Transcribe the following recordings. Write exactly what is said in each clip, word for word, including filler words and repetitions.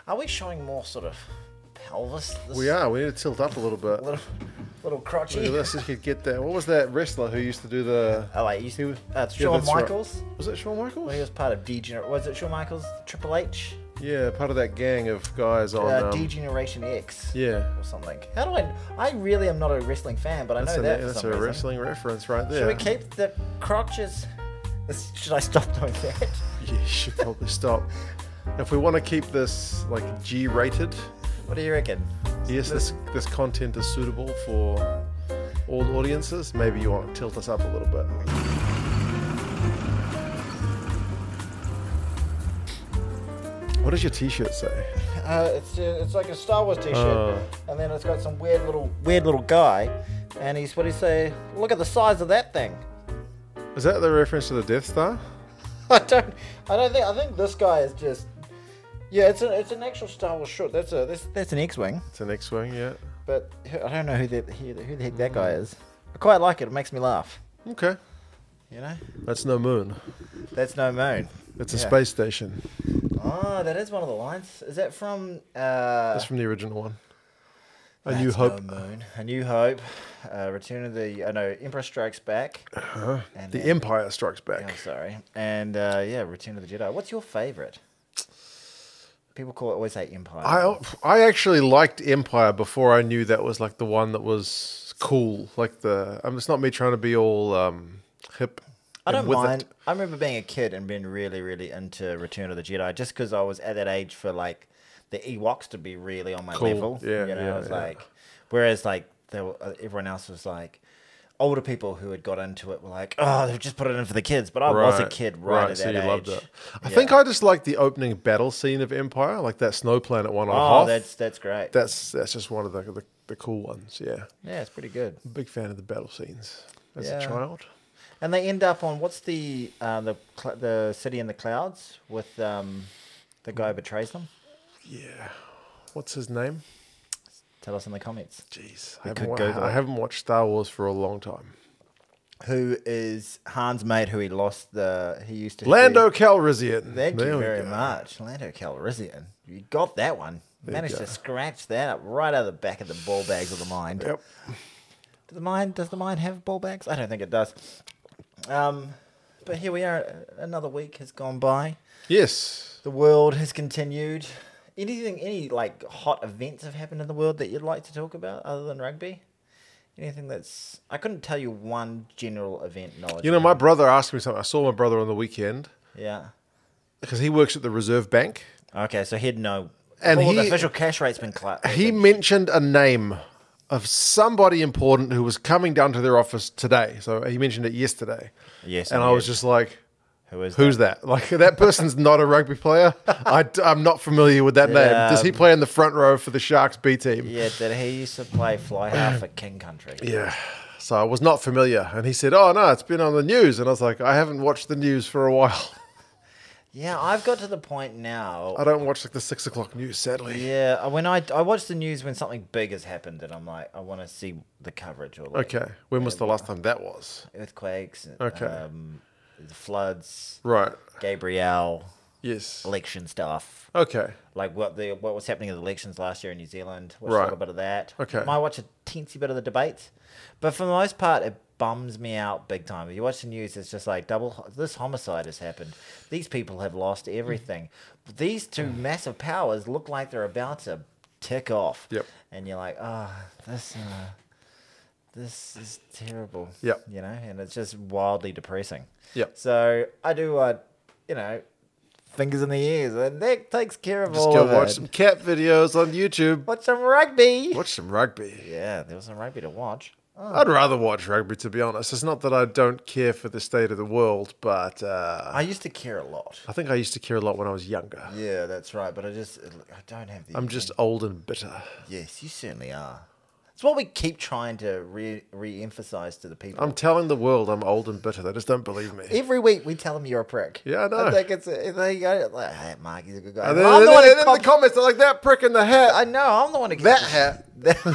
Are we showing more sort of pelvis? This We are. We need to tilt up a little bit. Little, little crotchy. Look at this. You could get that. What was that wrestler who used to do the? Oh, wait, you, He was- uh, yeah, Shawn that's right. Michaels? Was it Shawn Michaels? Well, he was part of Degener... Was it Shawn Michaels? Triple H? Yeah, part of that gang of guys on. Uh, um, Degeneration X. yeah. Or something. How do I... I really am not a wrestling fan, but I That's, know a, that for that's some a reason. wrestling reference right there. Should we keep the crotches... This- Should I stop doing that? Yeah, you should probably stop. If we want to keep this like G-rated, What do you reckon? yes, this this content is suitable for all audiences. Maybe you want to tilt us up a little bit. What does your T-shirt say? Uh, it's uh, it's like a Star Wars T-shirt, Oh. and then it's got some weird little weird little guy, and he's what do you say? Look at the size of that thing. Is that the reference to the Death Star? I don't I don't think I think this guy is just yeah. It's a, it's an actual Star Wars shirt. That's a that's that's an X-wing, It's an X-wing, yeah. but I don't know who the who the, who the heck that guy is. I quite like it. It makes me laugh. Okay, You know, that's no moon. that's no moon. It's a Yeah. space station. Oh, that is one of the lines. Is that from? Uh, That's from the original one. A New That's Hope. No Moon. A New Hope. Uh, Return of the. Uh, no, Emperor Strikes Back. Uh-huh. And The then- Empire Strikes Oh, Back. sorry. And uh, yeah, Return of the Jedi. What's your favorite? People call it always say Empire. I I actually liked Empire before I knew that was like the one that was cool. Like the. Um, it's not me trying to be all um, hip. I and don't with mind. it. I remember being a kid and being really, really into Return of the Jedi, just because I was at that age for like the Ewoks to be really on my Cool. level. Yeah, you know, yeah, it was yeah. like, whereas like there were, uh, everyone else was like. Older people who had got into it were like, "Oh, they've just put it in for the kids." But I was a kid right, at so that you age. loved it. I Yeah. think I just like the opening battle scene of Empire, like that snow planet one on Oh, Hoth. that's that's great. That's that's just one of the, the the cool ones. Yeah, yeah, it's pretty good. big fan of the battle scenes as Yeah. a child. And they end up on what's the uh, the cl- the city in the clouds with um, the guy who betrays them. Yeah, what's his name? Tell us in the comments. Jeez, We I could haven't, wa- Google I it. haven't watched Star Wars for a long time. Who is Han's mate? Who he lost the he used to Lando be- Calrissian. Thank There you we very go. much, Lando Calrissian. You got that one. There you Managed go. to scratch that up right out of the back of the ball bags of the mind. Yep. Does the mind does the mind have ball bags? I don't think it does. Um, but here we are. Another week has gone by. Yes. The world has continued. Anything, any like hot events have happened in the world that you'd like to talk about other than rugby? Anything that's I couldn't tell you one general event knowledge. You know, my brother asked me something. I saw my brother on the weekend Yeah. because he works at the Reserve Bank. Okay, so he'd know. And well, the he- official cash rate's been cla- He been- mentioned a name of somebody important who was coming down to their office today. So he mentioned it yesterday. Yes, And I I was did. just like, Who is who's that? Like, that person's not a rugby player. I, am not familiar with that name. Yeah. Does he play in the front row for the Sharks B team? Yeah, did he used to play fly half for King Country? Yeah. So I was not familiar. And he said, oh, no, it's been on the news. And I was like, I haven't watched the news for a while. Yeah, I've got to the point now. I don't watch like the six o'clock news, sadly. Yeah, when I I watch the news when something big has happened, and I'm like, I want to see the coverage or like Okay. When was the last time that was? earthquakes, Okay. um, the floods, Right. Gabrielle, Yes. election stuff, Okay. like what the what was happening in the elections last year in New Zealand. Watched Right. a little bit of that. Okay. Might watch a teensy bit of the debates, but for the most part, it bums me out big time. If you watch the news, it's just like double. This homicide has happened. These people have lost everything. These two massive powers look like they're about to tick off. Yep. And you're like, ah, this, uh, this is terrible. Yep. You know, and it's just wildly depressing. Yep. So I do, uh, you know, fingers in the ears, and that takes care of Just all go of watch it. some cat videos on YouTube. Watch some rugby. Watch some rugby. Yeah, there was some rugby to watch. Oh. I'd rather watch rugby, to be honest. It's not that I don't care for the state of the world, but uh, I used to care a lot. I think I used to care a lot when I was younger. Yeah, that's right. But I just, I don't have the. I'm just old and bitter. Yes, you certainly are. It's what we keep trying to re re-emphasize to the people. I'm telling the world I'm old and bitter. They just don't believe me. Every week we tell them you're a prick. Yeah, I know. I think it's a, they go like, hey, Mark, he's a good guy. And then, I'm and the then- one who and then in the com- comments, they're like, that prick in the hat. I know. I'm the one who That hat.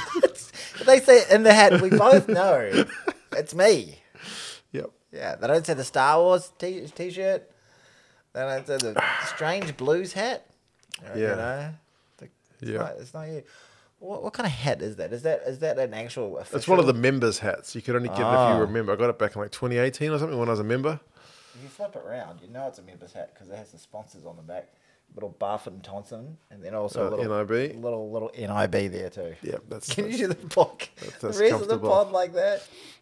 they say in the hat. We both know it's me. Yep. Yeah, they don't say the Star Wars t- t-shirt. They don't say the strange blues hat. Yeah. You know? It's Yeah. not, it's not you. What, what kind of hat is that? Is that is that an actual? Official? It's one of the members' hats. You could only get it if Oh. you remember. I got it back in like twenty eighteen or something when I was a member. If you flip it around, you know it's a member's hat because it has the sponsors on the back. Little Barfoot and Thompson, and then also Uh, a little N I B. little little N I B there too. Yeah, that's, Can that's you do the pod? that's The rest of the comfortable. pod like that?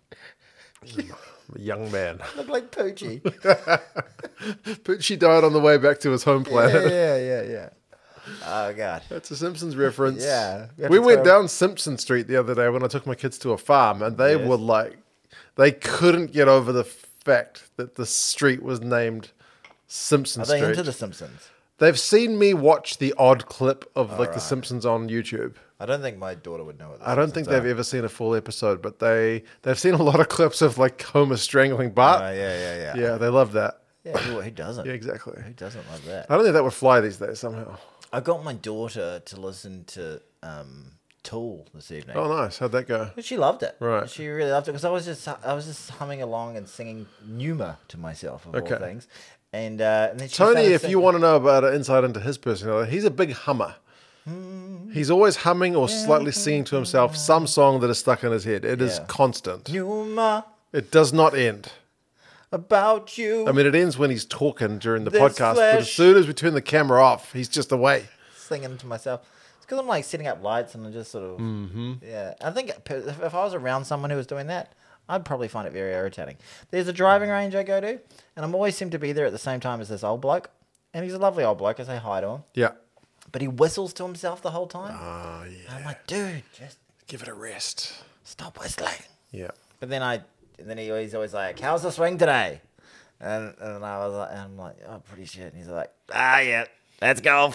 a young man. Look like Poochie. Poochie died on the way back to his home yeah, planet. yeah, yeah, yeah. Oh god. That's a Simpsons reference. Yeah. We have We to went throw- down Simpson Street the other day when I took my kids to a farm, and they Yes. were like, they couldn't get over the fact that the street was named Simpson Are they Street. into The Simpsons? They've seen me watch the odd clip of like The Alright. Simpsons on YouTube. I don't think my daughter would know what The I don't think Simpsons they've are. ever seen a full episode, but they they've seen a lot of clips of like Homer strangling Bart. Oh, yeah, yeah, yeah. yeah, they love that. Yeah, who, who doesn't? Yeah, exactly. Who doesn't love that? I don't think that would fly these days somehow. I got my daughter to listen to um, Tool this evening. Oh, nice. How'd that go? But she loved it. Right. She really loved it because I was just I was just humming along and singing Numa to myself of Okay. all things. And, uh, and then she Tony, started if sing- you want to know about an insight into his personality, he's a big hummer. He's always humming or slightly singing to himself some song that is stuck in his head. It is Yeah. constant. Numa It does not end. about you. I mean, it ends when he's talking during the This podcast, but as flesh. soon as we turn the camera off, he's just away. Singing to myself. It's because I'm like setting up lights and I'm just sort of Mm-hmm. yeah. I think if if I was around someone who was doing that, I'd probably find it very irritating. There's a driving range I go to, and I'm always seem to be there at the same time as this old bloke, and he's a lovely old bloke. I say hi to him, Yeah. but he whistles to himself the whole time. Oh, And yeah. I'm like, dude, just Give it a rest. stop whistling. Yeah. But then I, and then he, he's always like, "How's the swing today?" And and I was like, and I'm like, "Oh, pretty shit." And he's like, "Ah, yeah, let's go."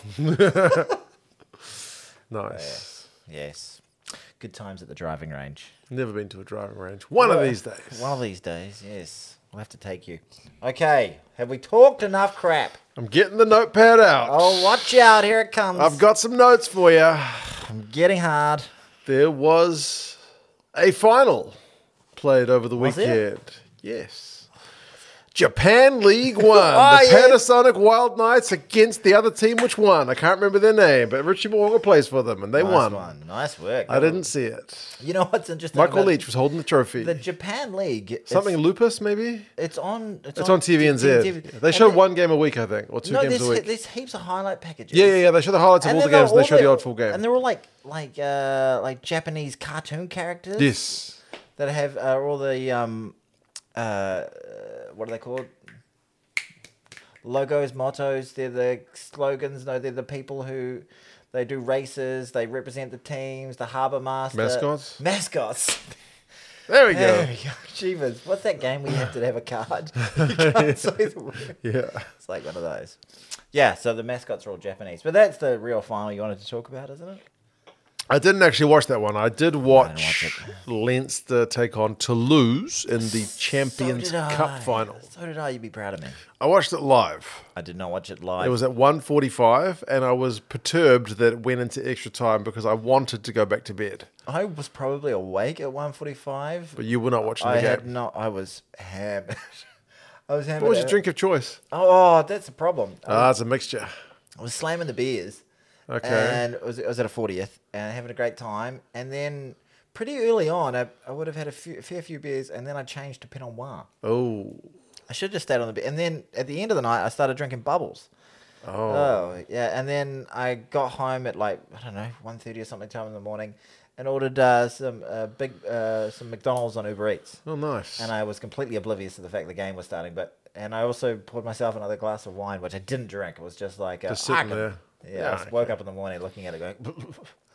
Nice. Yes, good times at the driving range. Never been to a driving range. One of these days. One of these days, yes, we'll have to take you. Okay, have we talked enough crap? I'm getting the notepad out. Oh, watch out! Here it comes. I've got some notes for you. I'm getting hard. There was a final played over the Was there? weekend. Yes. Japan League One. Oh, the yeah. Panasonic Wild Knights against the other team which won. I can't remember their name, but Richie Moore plays for them, and they Nice won. one. Nice work. I didn't see it. You know what's interesting? Michael about Leach was holding the trophy. The Japan League. it's- Something lupus, maybe? It's on. It's, It's on T V N Z. T V. They And show then- one game a week, I think, or two No, games there's, a week. there's heaps of highlight packages. Yeah, yeah, yeah. They show the highlights of And all the then games, and they all show the odd full game. And they're all like like uh like Japanese cartoon characters. Yes. That have uh, all the um uh what are they called? Logos, mottos. They're the slogans. No, they're the people who they do races. They represent the teams. The harbor master. Mascots? Mascots. There we There go. we go. Jeebus. What's that game where you have to have a card? You can't say the word. Yeah. It's like one of those. Yeah, so the mascots are all Japanese. But that's the real final you wanted to talk about, isn't it? I didn't actually watch that one. I did watch, watch Leinster take on Toulouse in the Champions So did I. Cup final. So did I. You'd be proud of me. I watched it live. I did not watch it live. It was at one forty-five, and I was perturbed that it went into extra time because I wanted to go back to bed. I was probably awake at one forty-five. But you were not watching the I game. had not. I was hammered. I was hammered. What was your at- drink of choice? Oh, that's a problem. I Ah, it's a mixture. I was slamming the beers. Okay. And it was, it was at a fortieth and having a great time. And then pretty early on, I, I would have had a, few, a fair few beers, and then I changed to Pinot Noir. Oh. I should have just stayed on the beer. And then at the end of the night, I started drinking bubbles. Oh. Oh, yeah. And then I got home at like, I don't know, one thirty or something time in the morning and ordered uh, some uh, big uh, some McDonald's on Uber Eats. Oh, nice. And I was completely oblivious to the fact the game was starting. But And I also poured myself another glass of wine, which I didn't drink. It was just like... Uh, Just sitting I can- there. Yeah, Yeah, I just woke up in the morning looking at it going...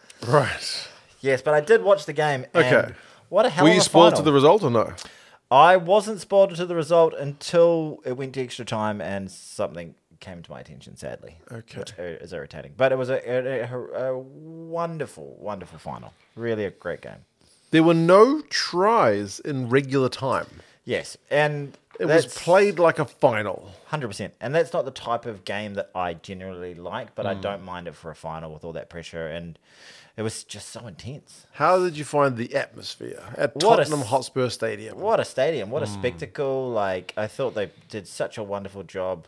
Right. Yes, but I did watch the game. And Okay. What a hell Were of you a spoiled final. to the result or no? I wasn't spoiled to the result until it went to extra time and something came to my attention, sadly. Okay. Which is irritating. But it was a, a, a, a wonderful, wonderful final. Really a great game. There were no tries in regular time. Yes, and It was that's played like a final. one hundred percent. And that's not the type of game that I generally like, but I Hmm. don't mind it for a final with all that pressure. And it was just so intense. How did you find the atmosphere at What a Tottenham s- Hotspur Stadium? What a stadium. What a Hmm. spectacle. Like, I thought they did such a wonderful job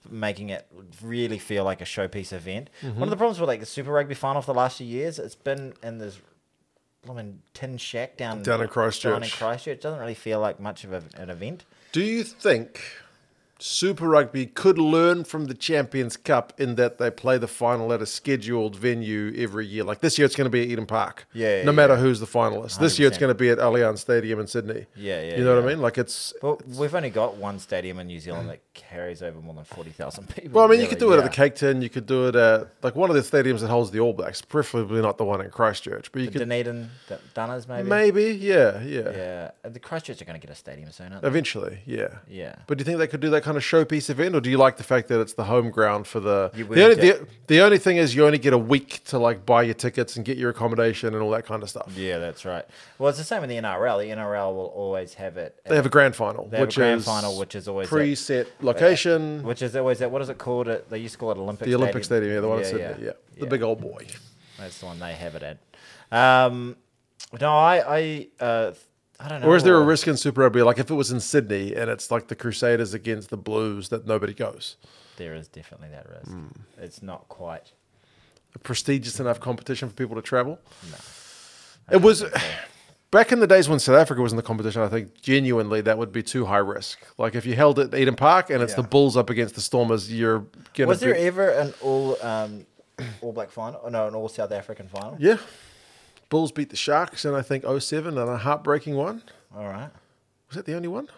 making it really feel like a showpiece event. Mm-hmm. One of the problems with like the Super Rugby final for the last few years, it's been in this I mean, tin shack down, Down in Christchurch. Down in Christchurch. It doesn't really feel like much of a, an event. Do you think Super Rugby could learn from the Champions Cup in that they play the final at a scheduled venue every year? Like this year, it's going to be at Eden Park. Yeah, yeah, no matter yeah. who's the finalist. This year, it's one hundred percent. going to be at Allianz Stadium in Sydney. Yeah, yeah. You know what I yeah. mean? Like it's. Well, we've only got one stadium in New Zealand that carries over more than forty thousand people. Well, I mean, you really, could do it yeah. at the Cake Tin. You could do it at like one of the stadiums that holds the All Blacks, preferably not the one in Christchurch. But you The could Dunedin, the Dunners, maybe. maybe, yeah, yeah, Yeah, the Christchurch are going to get a stadium soon, aren't they? eventually, yeah. Yeah. But do you think they could do that kind of showpiece event, or do you like the fact that it's the home ground for the? You The only, wouldn't the, the only thing is you only get a week to like buy your tickets and get your accommodation and all that kind of stuff. Yeah, that's right. Well, it's the same with the N R L. The N R L will always have it. They have a grand final, They have which a grand is final, which is always at- preset location. Which is always at, what is it called? It, they used to call it Olympic the Olympic Stadium, yeah, the one in yeah, Sydney, yeah, the yeah. big old boy. That's the one they have it at. Um, no, I, I, uh, I don't know. Or is there a risk in Super Rugby, like if it was in Sydney and it's like the Crusaders against the Blues, that nobody goes? There is definitely that risk. Hmm. It's not quite. A prestigious enough competition for people to travel? No. It was back in the days when South Africa was in the competition. I think genuinely that would be too high risk. Like if you held it at Eden Park and it's Yeah. the Bulls up against the Stormers, you're gonna. Was there be, ever an all um, all black final? Oh, no, an all South African final. Yeah, Bulls beat the Sharks in I think oh seven and a heartbreaking one. All right. Was that the only one?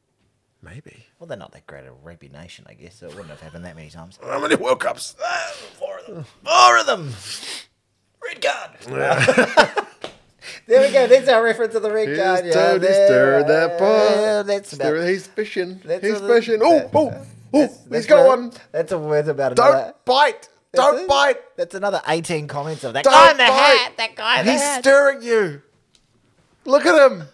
Maybe. Well, they're not that great a rugby nation, I guess. So it wouldn't have happened that many times. How many World Cups? Ah, Four of them. Four of them. Red card. There we go. That's our reference to the red Here's card. Yeah, Tony there. stir that pot. Yeah, that's about, Stir- he's fishing. that's He's a- fishing. Oh, that- oh, oh! that's- He's that's got a- one. That's a worth about another. Don't bite. That's Don't it. bite. That's another eighteen comments of that Don't guy in the bite. hat. That guy in the He's hat. stirring you. Look at him.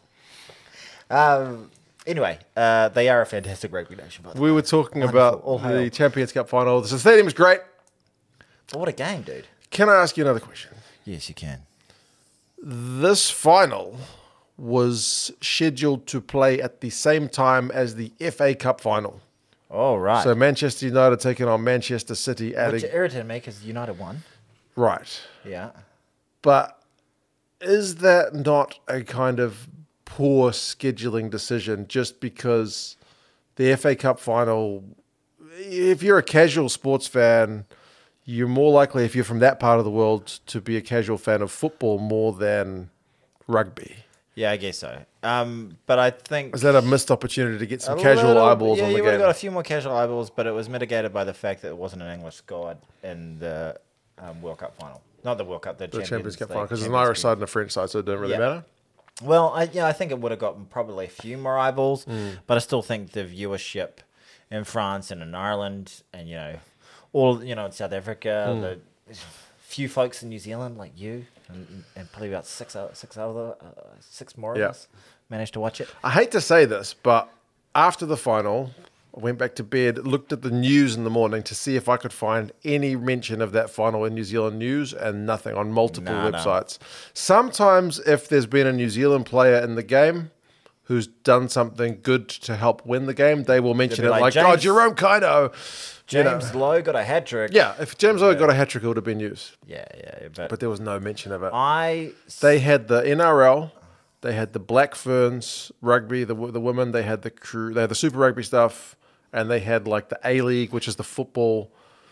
Um. Anyway, uh, they are a fantastic rugby nation. By the way. We were talking Wonderful. about All the hail. Champions Cup final. The stadium's great. What a game, dude. Can I ask you another question? Yes, you can. This final was scheduled to play at the same time as the F A Cup final. All right. So Manchester United taking on Manchester City at Which a, irritated me because United won. right. Yeah. But is that not a kind of poor scheduling decision just because the F A Cup final, if you're a casual sports fan, you're more likely, if you're from that part of the world, to be a casual fan of football more than rugby. Yeah, I guess so. Um, but I think Is that a missed opportunity to get some a casual little- eyeballs yeah, on the you would have game? got a few more casual eyeballs, but it was mitigated by the fact that it wasn't an English squad in the um, World Cup final. Not the World Cup, the, the Champions, Champions Cup League, final, because there's an Champions Irish League. side and a French side, so it didn't really Yeah. matter. Well, I, yeah, I think it would have gotten probably a few more eyeballs, Mm. but I still think the viewership in France and in Ireland, and you know, all you know in South Africa, Mm. the few folks in New Zealand like you, and, and probably about six, o- six other, uh, six more of Yeah. us managed to watch it. I hate to say this, but after the final, I went back to bed, looked at the news in the morning to see if I could find any mention of that final in New Zealand news, and nothing on multiple No, no. websites. Sometimes, if there's been a New Zealand player in the game who's done something good to help win the game, they will mention it They'll be like, like, oh, James- Jerome Kaido. You know. James Lowe got a hat trick. Yeah, if James Lowe got a hat trick, it would have been news. yeah, yeah. But, But there was no mention of it. I They had the N R L, they had the Black Ferns rugby, the the women, they had the crew, they had the Super Rugby stuff, and they had like the A League, which is the football.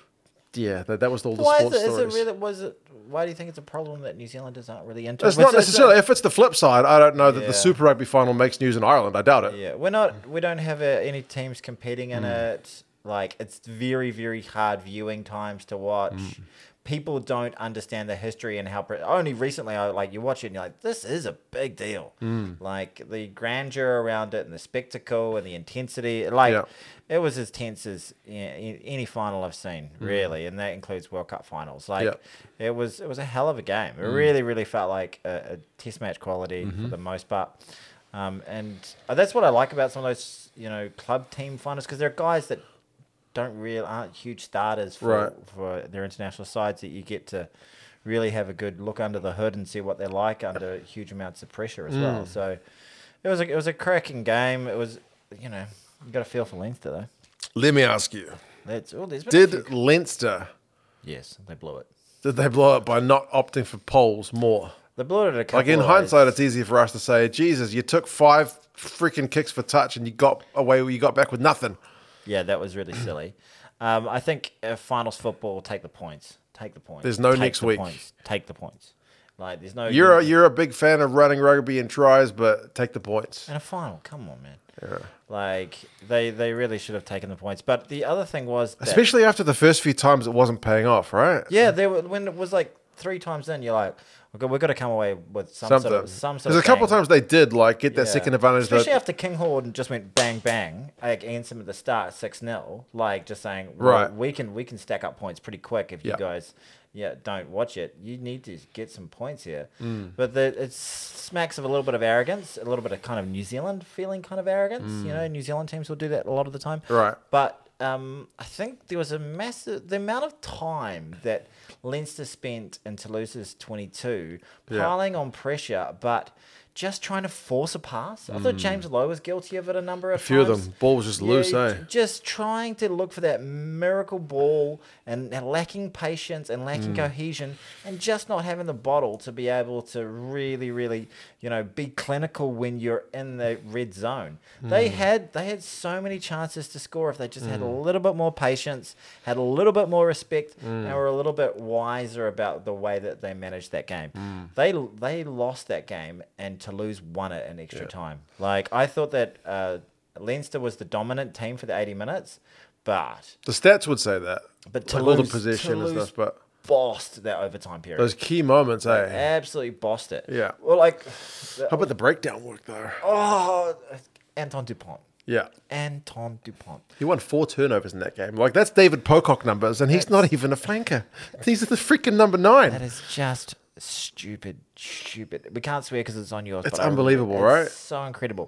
Yeah, that, that was all the why is sports it, is it stories. really was it? Why do you think it's a problem that New Zealanders aren't really into? It's it? not necessarily. If it's the flip side, I don't know that Yeah. the Super Rugby final makes news in Ireland. I doubt it. Yeah, we're not. We don't have uh, any teams competing in it. Like it's very, very hard viewing times to watch. People don't understand the history and how. Only recently, I like you watch it and you're like, this is a big deal. Like the grandeur around it and the spectacle and the intensity. Like Yeah. it was as tense as you know, any final I've seen, really, and that includes World Cup finals. Like Yeah. it was, it was a hell of a game. It really, really felt like a, a test match quality for the most part. Um, and uh, that's what I like about some of those, you know, club team finals because they're guys that don't really aren't huge starters for Right. for their international sides that you get to really have a good look under the hood and see what they're like under huge amounts of pressure as well. So it was a, it was a cracking game. It was, you know, you got a feel for Leinster though. Let me ask you: That's, oh, there's been a Did few- Leinster Yes, they blew it. did they blow it by not opting for poles more? They blew it at a couple Like in of hindsight, ways. it's easier for us to say, "Jesus, you took five freaking kicks for touch and you got away. You got back with nothing." Yeah, that was really silly. Um, I think uh, finals football, take the points. Take the points. There's no Take next the week. Points. Take the points. Like, there's no... You're a, you're a big fan of running rugby and tries, but take the points. And a final. Come on, man. Yeah. Like, they, they really should have taken the points. But the other thing was... That, Especially after the first few times it wasn't paying off, right? yeah, there were, when it was like three times in, you're like, we've got, we've got to come away with some Something. sort of... Some sort Because of a couple of bang. times they did like get that Yeah. second advantage. Especially But after King Horde just went bang bang like, against him at the start, six nil. Like, just saying, well, Right. we can we can stack up points pretty quick if Yeah. you guys yeah don't watch it. You need to get some points here. Mm. But the, it smacks of a little bit of arrogance, a little bit of kind of New Zealand feeling kind of arrogance. You know, New Zealand teams will do that a lot of the time. Mm. Right. But um, I think there was a massive... The amount of time that Leinster spent in Toulouse's twenty-two Yeah. piling on pressure, but just trying to force a pass. I thought James Lowe was guilty of it a number of a few of times. them, ball was just loose, eh? j- Just trying to look for that miracle ball and, and lacking patience and lacking cohesion and just not having the bottle to be able to really, really, you know, be clinical when you're in the red zone. They had they had so many chances to score if they just had a little bit more patience, had a little bit more respect, and were a little bit wiser about the way that they managed that game. They they lost that game and Toulouse won it in extra time. Like, I thought that uh, Leinster was the dominant team for the eighty minutes, but The stats would say that. but Like all the Toulouse, possession and Toulouse stuff, but bossed that overtime period. those key moments, eh? Absolutely bossed it. Yeah. Well, like, How about the breakdown work though? oh, Anton Dupont. Yeah. Anton Dupont. He won four turnovers in that game. Like, that's David Pocock numbers, and he's not even a flanker. He's the freaking number nine. That is just stupid, stupid. We can't swear because it's on yours. It's but I- unbelievable, it's right? So incredible.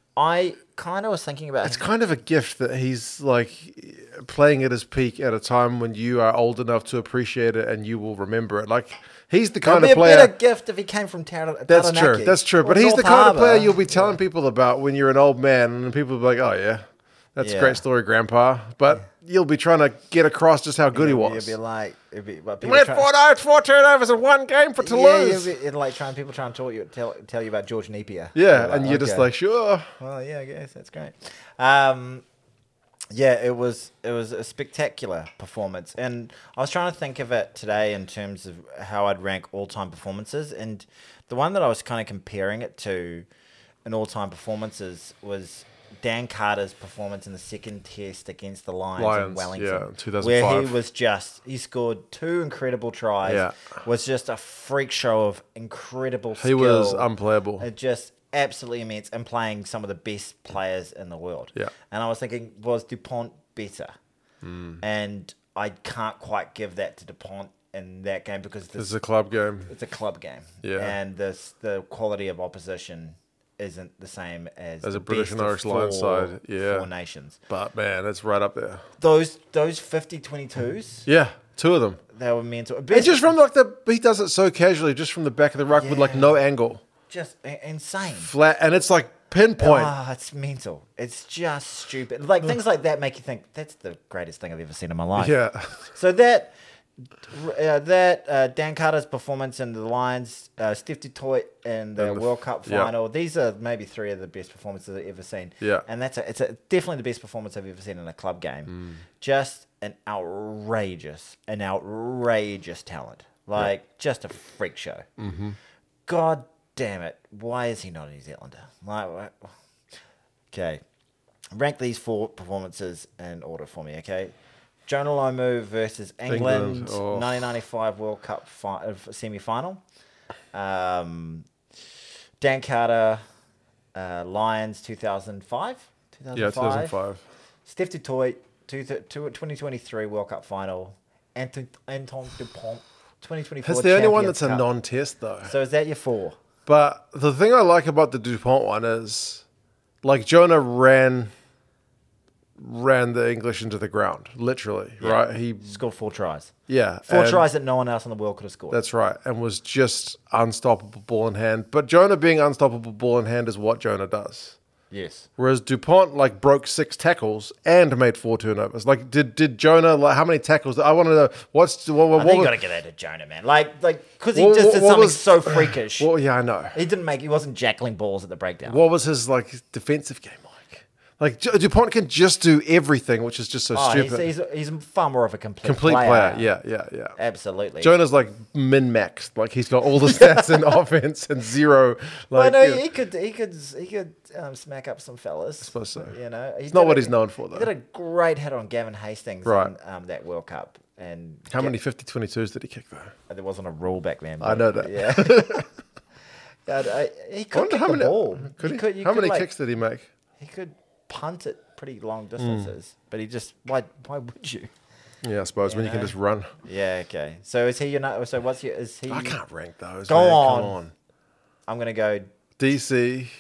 I kind of was thinking about It's kind of a gift that he's like playing at his peak at a time when you are old enough to appreciate it and you will remember it. Like, he's the It'd kind be of a player. better gift if he came from Tar- That's Taranaki true. That's true. or But he's the North kind of player Harbour. you'll be telling people about when you're an old man, and people will be like, "Oh yeah, that's a Yeah. great story, Grandpa." But you'll be trying to get across just how good he You'd was. be like, it'd be, well, He people went try- four, no, four turnovers in one game for Yeah, Toulouse. you'd be, it'd like trying people trying to tell you tell, tell you about George Napier. Yeah, and you're just okay. like, sure. Well, yeah, I guess that's great. Um, yeah, it was it was a spectacular performance, and I was trying to think of it today in terms of how I'd rank all time performances, and the one that I was kind of comparing it to in all time performances was Dan Carter's performance in the second test against the Lions, in Lions, Wellington, yeah, two thousand where five. he was just he scored two incredible tries, Yeah. was just a freak show of incredible He skill. was unplayable. It just absolutely immense and playing some of the best players in the world. Yeah. And I was thinking, was Dupont better? Hmm. And I can't quite give that to Dupont in that game because This this, is a club game. it's a club game. Yeah. And this the quality of opposition isn't the same as, As the a British best and of Irish Lions four- side, yeah. four nations. But man, it's right up there. Those those fifty twenty-twos, Yeah, two of them. they were mental. And just from like the, he does it so casually, just from the back of the ruck with like Yeah. no angle, just a- insane. flat, and it's like pinpoint. Ah, it's mental. It's just stupid. Like things like that make you think that's the greatest thing I've ever seen in my life. Yeah, So that uh, that uh, Dan Carter's performance in the Lions, uh, Steph Dutoit in the, And the World f- Cup yeah. final. These are maybe three of the best performances I've ever seen. Yeah. and that's a, it's a, definitely the best performance I've ever seen in a club game. Mm. Just an outrageous, an outrageous talent. Like just a freak show. Mm-hmm. God damn it! Why is he not a New Zealander? Like, wha- okay, rank these four performances in order for me. Okay, Jonah Lomu versus England, England, oh. nineteen ninety-five World Cup fi- uh, semi-final. Um, Dan Carter, uh, Lions, two thousand five. yeah, two thousand five. Steph Dutoit, two th- two- twenty twenty-three World Cup final. Anton, Anton Dupont, twenty twenty-four. It's the only one Champions that's a Cup. non-test though. So is that your four? But the thing I like about the Dupont one is, like, Jonah ran ran the English into the ground, literally, right? He, Scored four tries. yeah, Four and tries that no one else in the world could have scored. That's right, and was just unstoppable ball in hand. But Jonah being unstoppable ball in hand is what Jonah does. Yes. Whereas DuPont like broke six tackles and made four turnovers. Like, did did Jonah like how many tackles? I want to know what's what, what, I think you what got to get that to Jonah, man. Like, like because he What- just what- did what something was- so freakish. well, yeah, I know. He didn't make. He wasn't jackling balls at the breakdown. What was his like defensive game like? Like J- DuPont can just do everything, which is just so oh, stupid. he's, he's he's far more of a complete, Complete player. Yeah, yeah, yeah. Absolutely. Jonah's like min maxed. Like he's got all the stats in offense and zero. Well, Like no, you know, he could, he could, he could um, smack up some fellas. I suppose so. You know, It's not what he's known for, He though. did a great hit on Gavin Hastings Right. in um, that World Cup, and how Ga- many fifty twenty-twos did he kick though? There wasn't a rule back then. I but- know that. Yeah. God, I, he I could wonder kick how the many. ball. Could he? could, you how could, many like, kicks did he make? He could punt it pretty long distances, but he just why why would you? Yeah, I suppose when you can know. just run. Yeah, okay. So is he your nut? So what's your? Is he? I can't rank those. Go man. on. Come on. I'm gonna go. D C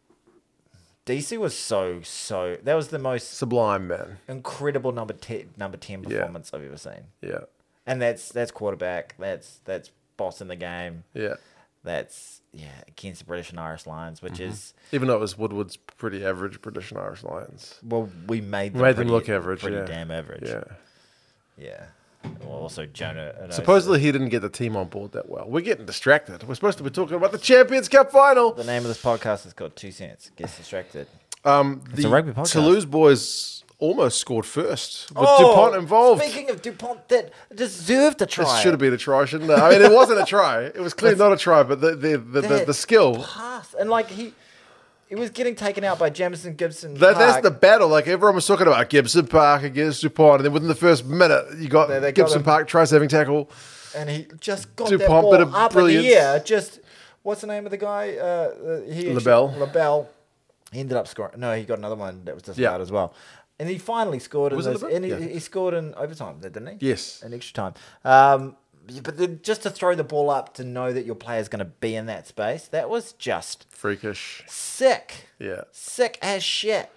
D C was so so. That was the most sublime man. incredible number ten number ten Yeah. performance I've ever seen. Yeah, And that's that's quarterback. That's that's boss in the game. yeah. That's yeah against the British and Irish Lions, which Mm-hmm. is Even though it was Woodward's pretty average British and Irish Lions. well we made them Made them pretty- look average. pretty yeah. damn average. Yeah. Yeah. Well, also Jonah. uh, no, Supposedly he didn't get the team on board that well. We're getting distracted. We're supposed to be talking about the Champions Cup final. the name of this podcast is called Two Cents. Gets distracted. Um, It's the a rugby podcast. Toulouse boys almost scored first with DuPont involved. Oh, Speaking of DuPont, that deserved a try. This should have been a try, shouldn't it? I mean, it wasn't a try. It was clearly not a try, but the the, the, the, That the skill. pass and like he, he was getting taken out by Jamison Gibson. That, that's Park. the battle. Like everyone was talking about Gibson Park against DuPont, and then within the first minute, you got They- they got Gibson him. Park try saving tackle. and he just got DuPont, that ball bit of up brilliance. in the air. Just what's the name of the guy? Uh, uh, he LaBelle. LaBelle. He ended up scoring. No, he got another one that was just Yeah. about as well. And he finally scored in Was it those, LaBelle? and he, Yeah. he scored in overtime, didn't he? Yes. In extra time. Um, yeah, but then just to throw the ball up to know that your player's going to be in that space, that was just Freakish. sick. Yeah. Sick as shit.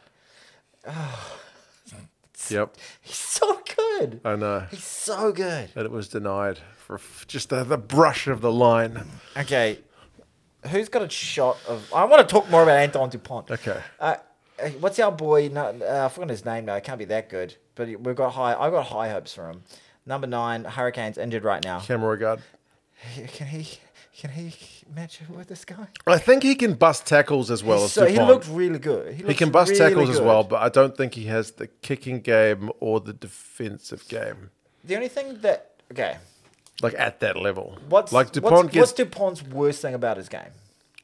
Yep. He's so good. I know. He's so good. And it was denied for f- just the, the brush of the line. Okay, who's got a shot of? I want to talk more about Anton Dupont. Okay. Uh, uh, what's our boy? No, uh, I forgot his name now. It can't be that good. But we've got high. I got high hopes for him. Number nine, Hurricanes injured right now. Camera guard. Can he? Can he match with this guy? I think he can bust tackles as well He's as so, he DuPont. looked really good. He looks can bust really tackles as good. well, but I don't think he has the kicking game or the defensive game, The only thing that okay, like at that level. what's like what's, DuPont gets. what's Dupont's worst thing about his game?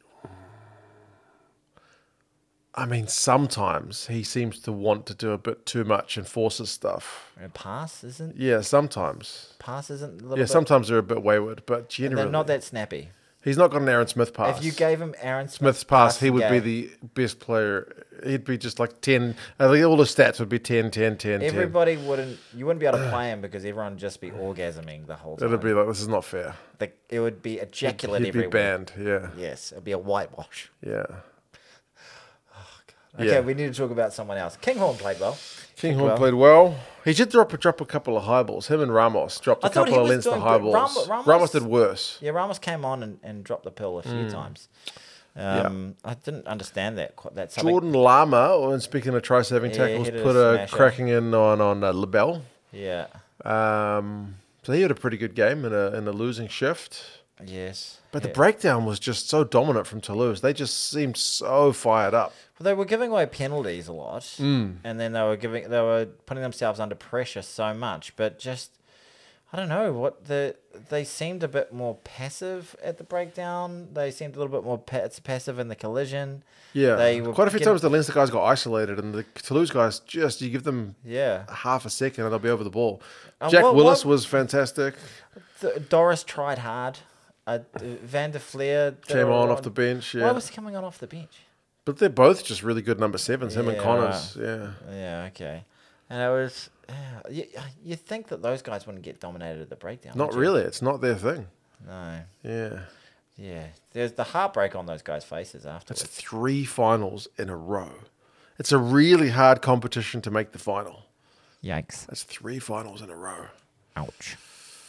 I mean, sometimes he seems to want to do a bit too much and forces stuff. And pass isn't Yeah, sometimes. pass isn't a little Yeah, bit. sometimes they're a bit wayward, but They're generally, not that snappy. he's not got an Aaron Smith pass. If you gave him Aaron Smith's Smith's pass, he would game, be the best player. He'd be just like ten. I think all the stats would be ten, ten, ten, ten. everybody wouldn't. You wouldn't be able to play him because everyone would just be orgasming the whole time. It'd be like, this is not fair. The, it would be ejaculate He'd be everywhere. banned. Yeah, Yes, it'd be a whitewash. yeah. Okay, Yeah. we need to talk about someone else. Kinghorn played well. Kinghorn well. played well. He did drop a, drop a couple of high balls. Him and Ramos dropped a I thought couple he of was lengths to doing high good. balls. Ram- Ramos, Ramos- did worse. Yeah, Ramos came on and, and dropped the pill a few times. Um, I didn't understand that. quite- That something. Jordan Lama, and speaking of try-saving Yeah, tackles, hit a put a smasher. cracking in on on uh, LaBelle. Yeah. Um, so he had a pretty good game in a in a losing shift. Yes. But yeah. the breakdown was just so dominant from Toulouse. They just seemed so fired up. Well, they were giving away penalties a lot, Mm. and then they were giving they were putting themselves under pressure so much. But just, I don't know what the they seemed a bit more passive at the breakdown. They seemed a little bit more pa- passive in the collision. Yeah, They were quite a few getting- times the Leinster guys got isolated, and the Toulouse guys just you give them Yeah, half a second and they'll be over the ball. And Jack what- Willis what- was fantastic. the, Doris tried hard. Uh, Van der Fleer Came on off the bench. Why Yeah, was he coming on off the bench? but they're both just really good number sevens. Him and Yeah, Connors. Yeah, Yeah, okay. And it was, yeah, you, you think that those guys wouldn't get dominated at the breakdown? not would you? really. It's not their thing. No. Yeah, Yeah, there's the heartbreak on those guys' faces it's afterwards. three finals in a row. It's a really hard competition to make the final. Yikes! That's three finals in a row. Ouch!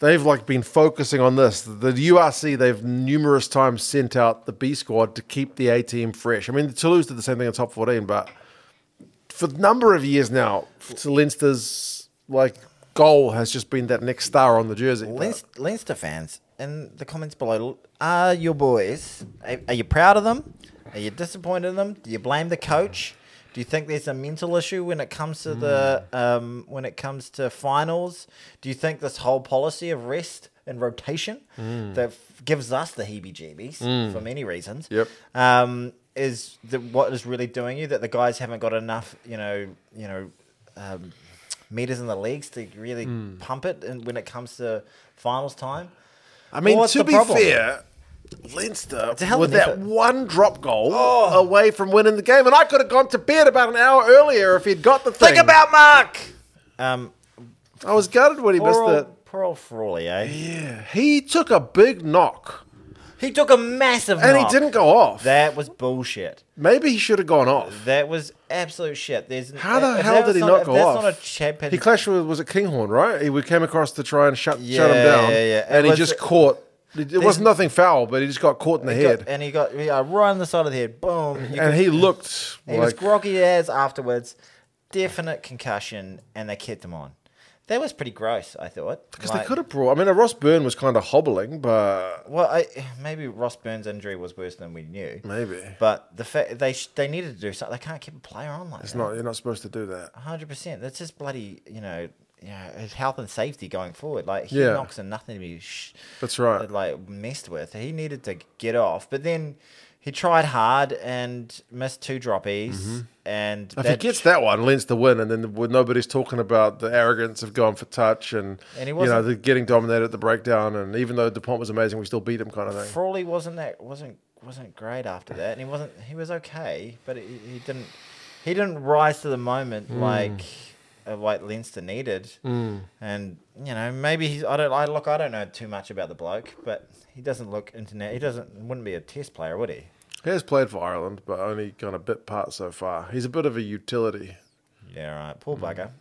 they've like been focusing on this. The U R C, they've numerous times sent out the B squad to keep the A team fresh. I mean, Toulouse did the same thing in top fourteen, but for a number of years now, to Leinster's like goal has just been that next star on the jersey. Leinster, Leinster fans in the comments below, are your boys? Are, are you proud of them? Are you disappointed in them? Do you blame the coach? Do you think there's a mental issue when it comes to mm. the um, when it comes to finals? Do you think this whole policy of rest and rotation mm. that f- gives us the heebie-jeebies mm. for many reasons yep. um, is the, what is really doing you? That the guys haven't got enough, you know, you know, um, meters in the legs to really mm. pump it, and when it comes to finals time. I mean, well, to be problem? fair. Leinster with that effort. one drop goal oh. away from winning the game, and I could have gone to bed about an hour earlier if he'd got the thing. Think about Mark. Um, I was gutted when he missed old, it. Poor old Frawley, eh? Yeah, he took a big knock. He took a massive and knock. he didn't go off. That was bullshit. Maybe he should have gone off. That was absolute shit. There's how the hell did he not, not go that's off? Not a champion. He clashed with was it Kinghorn, right? He we came across to try and shut yeah, shut him down, yeah, yeah. and it he just caught. It was nothing foul, but he just got caught in the head. Got, and he got yeah, right on the side of the head. Boom. You and could, he looked He like, was groggy as afterwards. Definite concussion, and they kept him on. That was pretty gross, I thought. Because like, they could have brought... I mean, Ross Byrne was kind of hobbling, but... Well, I, maybe Ross Byrne's injury was worse than we knew. Maybe. But the fact they sh- they needed to do something. They can't keep a player on like it's that. Not, you're not supposed to do that. one hundred percent. That's just bloody, you know... Yeah, his health and safety going forward. Like he yeah. knocks and nothing to be sh- That's right. Like messed with. He needed to get off, but then he tried hard and missed two droppies. Mm-hmm. And if he gets that one, Leinster win, and then nobody's talking about the arrogance of going for touch and, and he you know the getting dominated at the breakdown. And even though DuPont was amazing, we still beat him, kind of thing. Frawley wasn't that wasn't wasn't great after that, and he wasn't he was okay, but he, he didn't he didn't rise to the moment mm. like. Of like Leinster needed, mm. and you know maybe he's. I don't. I look. I don't know too much about the bloke, but he doesn't look internet. He doesn't. Wouldn't be a test player, would he? He has played for Ireland, but only kind of bit part so far. He's a bit of a utility. Yeah, right. Poor mm. bugger.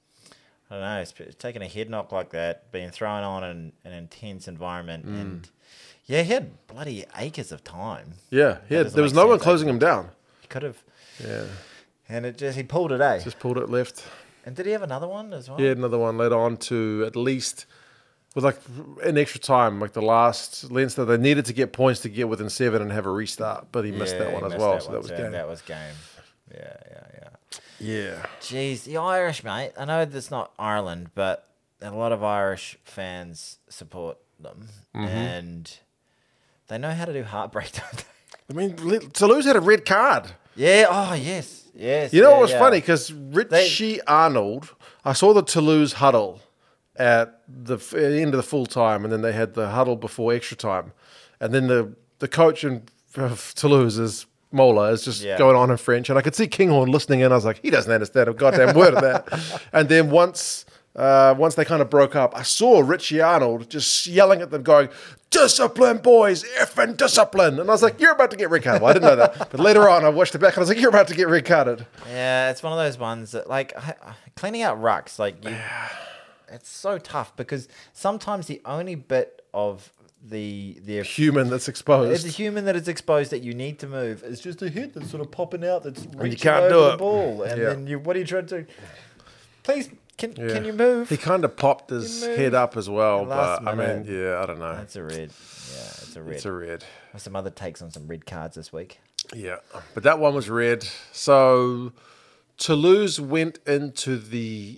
I don't know. It's, it's taking a head knock like that, being thrown on in an intense environment, mm. and yeah, he had bloody acres of time. Yeah, he had, there was no one closing him down. He could have. Yeah, and it just he pulled it. Eh? Just pulled it left. And did he have another one as well? Yeah, another one led on to at least with like in extra time, like the last Leinster, they needed to get points to get within seven and have a restart, but he missed yeah, that one as missed well. That so one that was too. game. That was game. Yeah, yeah, yeah. Yeah. Jeez, the Irish, mate. I know that's not Ireland, but a lot of Irish fans support them, mm-hmm. and they know how to do heartbreak, don't they? I mean, Toulouse had a red card. Yeah. Oh, yes. Yes. You know yeah, what was yeah. funny? Because Richie they, Arnold, I saw the Toulouse huddle at the, at the end of the full time, and then they had the huddle before extra time. And then the, the coach in, of Toulouse is Mola is just yeah. going on in French. And I could see Kinghorn listening in. I was like, he doesn't understand a goddamn word of that. And then once... Uh, once they kind of broke up, I saw Richie Arnold just yelling at them, going, "Discipline, boys, effing discipline!" And I was like, "You're about to get red carded." Well, I didn't know that, but later on, I watched it back and I was like, "You're about to get red carded." Yeah, it's one of those ones that, like, cleaning out rucks, like, you, it's so tough because sometimes the only bit of the the human that's exposed, it's a human that is exposed that you need to move. It's just a head that's sort of popping out, that's reaching and you can't over do the it. ball, and yeah. then you, what are you trying to do? Please. Can yeah. can you move? He kind of popped his head up as well, but I mean, yeah, I don't know. That's a red. Yeah, it's a red. It's a red. Some other takes on some red cards this week. Yeah, but that one was red. So Toulouse went into the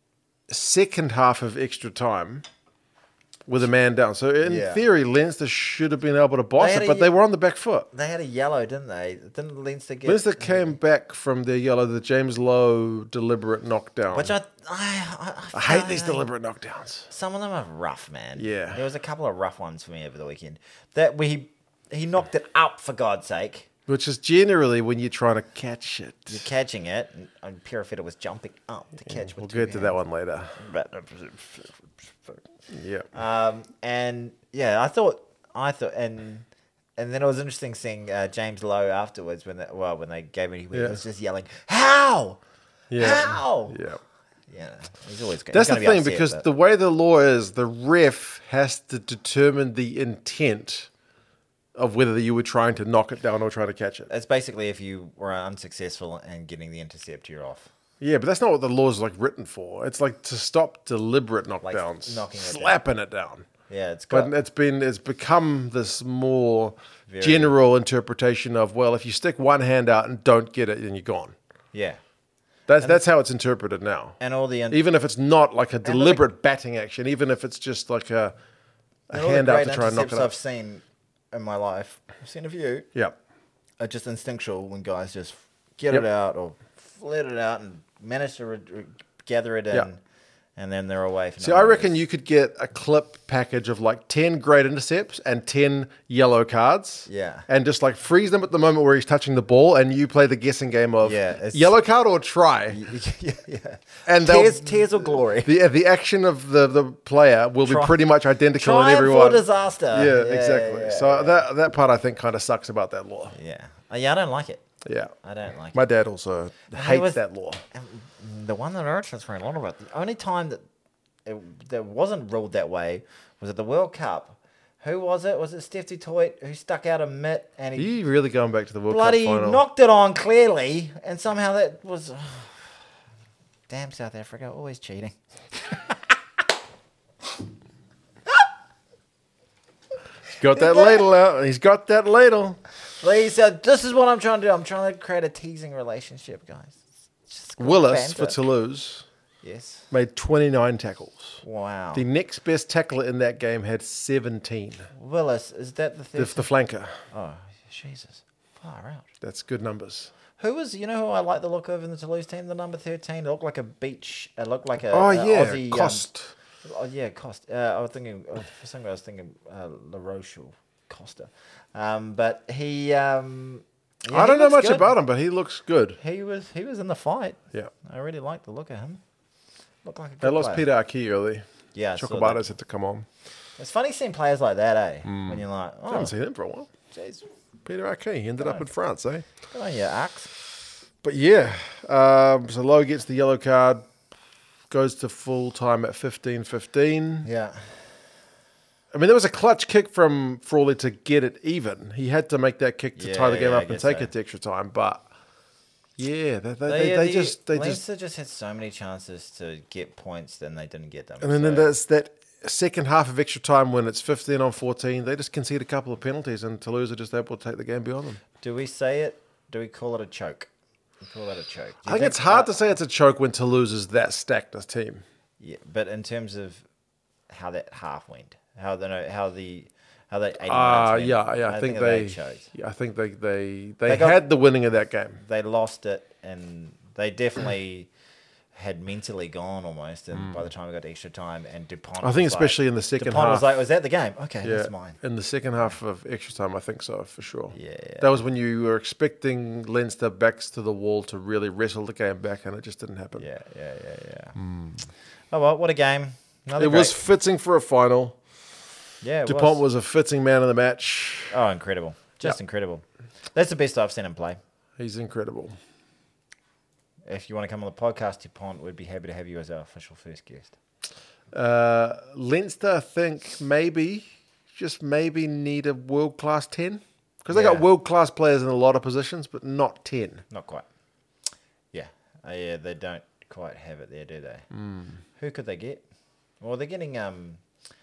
second half of extra time with a man down. So in yeah. theory, Leinster should have been able to boss it, but a, they were on the back foot. They had a yellow, didn't they? Didn't Leinster get... Leinster came back from their yellow, the James Lowe deliberate knockdown. Which I... I, I, I hate these deliberate knockdowns. Some of them are rough, man. Yeah. There was a couple of rough ones for me over the weekend. That we He knocked it up, for God's sake. Which is generally when you're trying to catch it. You're catching it, and, and Pirafetta was jumping up to catch yeah, We'll with get to hands. that one later. Yeah. Um, and yeah, I thought, I thought, and and then it was interesting seeing uh, James Lowe afterwards when they, well when they gave me, he yeah. was just yelling, "How? Yeah. How?" Yeah. Yeah, he's always good. That's he's the gonna be thing, upset, because but- the way the law is, the ref has to determine the intent of whether you were trying to knock it down or trying to catch it. it's basically if you were unsuccessful in getting the intercept, you're off. Yeah, but that's not what the law is like written for. It's like to stop deliberate Like knockdowns, knocking it down. slapping it down. Yeah, it's got But it's been it's become this more Very- general interpretation of, well, if you stick one hand out and don't get it, then you're gone. yeah, That's that's how it's interpreted now. and all the in- Even if it's not like a all the- deliberate batting action, even if it's just like a, a and all the hand out great to try and knock it intercepts out. I've seen in my life, I've seen a few, Yeah. are just instinctual when guys just get Yep. it out or let it out and manage to re- re- gather it in, Yeah. and then they're away. For See, no I one reckon else. you could get a clip package of like ten great intercepts and ten yellow cards. Yeah. And just like freeze them at the moment where he's touching the ball, and you play the guessing game of Yeah, it's- yellow card or try. yeah, yeah. And they'll- tears, tears or glory. The the action of the, the player will be Tri- pretty much identical in Triumph every or one. disaster. Yeah, exactly. yeah, so yeah. that that part I think kind of sucks about that law. yeah, Uh, yeah, I don't like it. Yeah. I don't like My it. dad also he hates was- that law. And the one that irritates me a lot about the only time that it, that wasn't ruled that way was at the World Cup. Who was it? Was it Steph Toit who stuck out a mitt and Are he you really going back to the World bloody Cup final? knocked it on clearly, and somehow that was damn South Africa always cheating. He's got that ladle out. He's got that ladle. Please, uh, this is what I'm trying to do. I'm trying to create a teasing relationship, guys. Just Willis for banter. Toulouse Yes. made twenty-nine tackles. Wow. The next best tackler in that game had seventeen. Willis, is that the The, third? the flanker. Oh, Jesus. Far out. That's good numbers. Who was, you know who I like the look of in the Toulouse team, the number thirteen? It looked like a beach, it looked like a Oh, a yeah. Aussie, um, Cost. oh, yeah, Cost. Uh, I was thinking, uh, for some reason I was thinking uh, LaRoche or Costa. Um, but he, um, yeah, I he don't know looks much good. about him, but he looks good. He was, he was in the fight. Yeah. I really liked the look of him. Looked like a good They lost player. Peter Aki early. Yeah, I saw that. Chocobatos had to come on. It's funny seeing players like that, eh? When you're like, I oh, haven't seen him for a while. jeez, Peter Aki. He ended up in France, eh? good on you, Axe. But yeah, um, so Lowe gets the yellow card, goes to full time at fifteen fifteen. Yeah. I mean, there was a clutch kick from Frawley to get it even. He had to make that kick to Yeah, tie the game yeah, I up and guess take so. it to extra time. But yeah, they, they, They, they, they the- just they just Leinster just had so many chances to get points, then they didn't get them. and then, then so- there's that second half of extra time when it's fifteen on fourteen. They just concede a couple of penalties and Toulouse are just able to take the game beyond them. Do we say it? Do we call it a choke? We call that a choke. Do I you think it's hard uh, to say it's a choke when Toulouse is that stacked a team. Yeah, but in terms of how that half went, how the no, how the how they eighty Ah, minutes went, yeah, yeah. I, think, they, choked. yeah, I think they they they, They got- had the winning of that game. They lost it, and they definitely had mentally gone almost. And by the time we got to extra time, and Dupont, Mm. I think was especially like, in the second Dupont half. was like, "Was that the game? Okay, Yeah, that's mine." in the second half of extra time, I think so for sure. Yeah, That was when you were expecting Leinster backs to the wall to really wrestle the game back, and it just didn't happen. yeah, yeah, yeah, yeah. Oh well, what a game! Another It was great- fitting for a final. yeah. It Dupont was. was a fitting man of the match. Oh, incredible! Just Yep. incredible. That's the best I've seen him play. He's incredible. If you want to come on the podcast, Dupont, we'd be happy to have you as our official first guest. Uh, Leinster, I think maybe, just maybe need a world class ten because they got Yeah. world class players in a lot of positions, but not ten. Not quite. Yeah. Uh, yeah, they don't quite have it there, do they? Hmm. Who could they get? Well, they're getting um,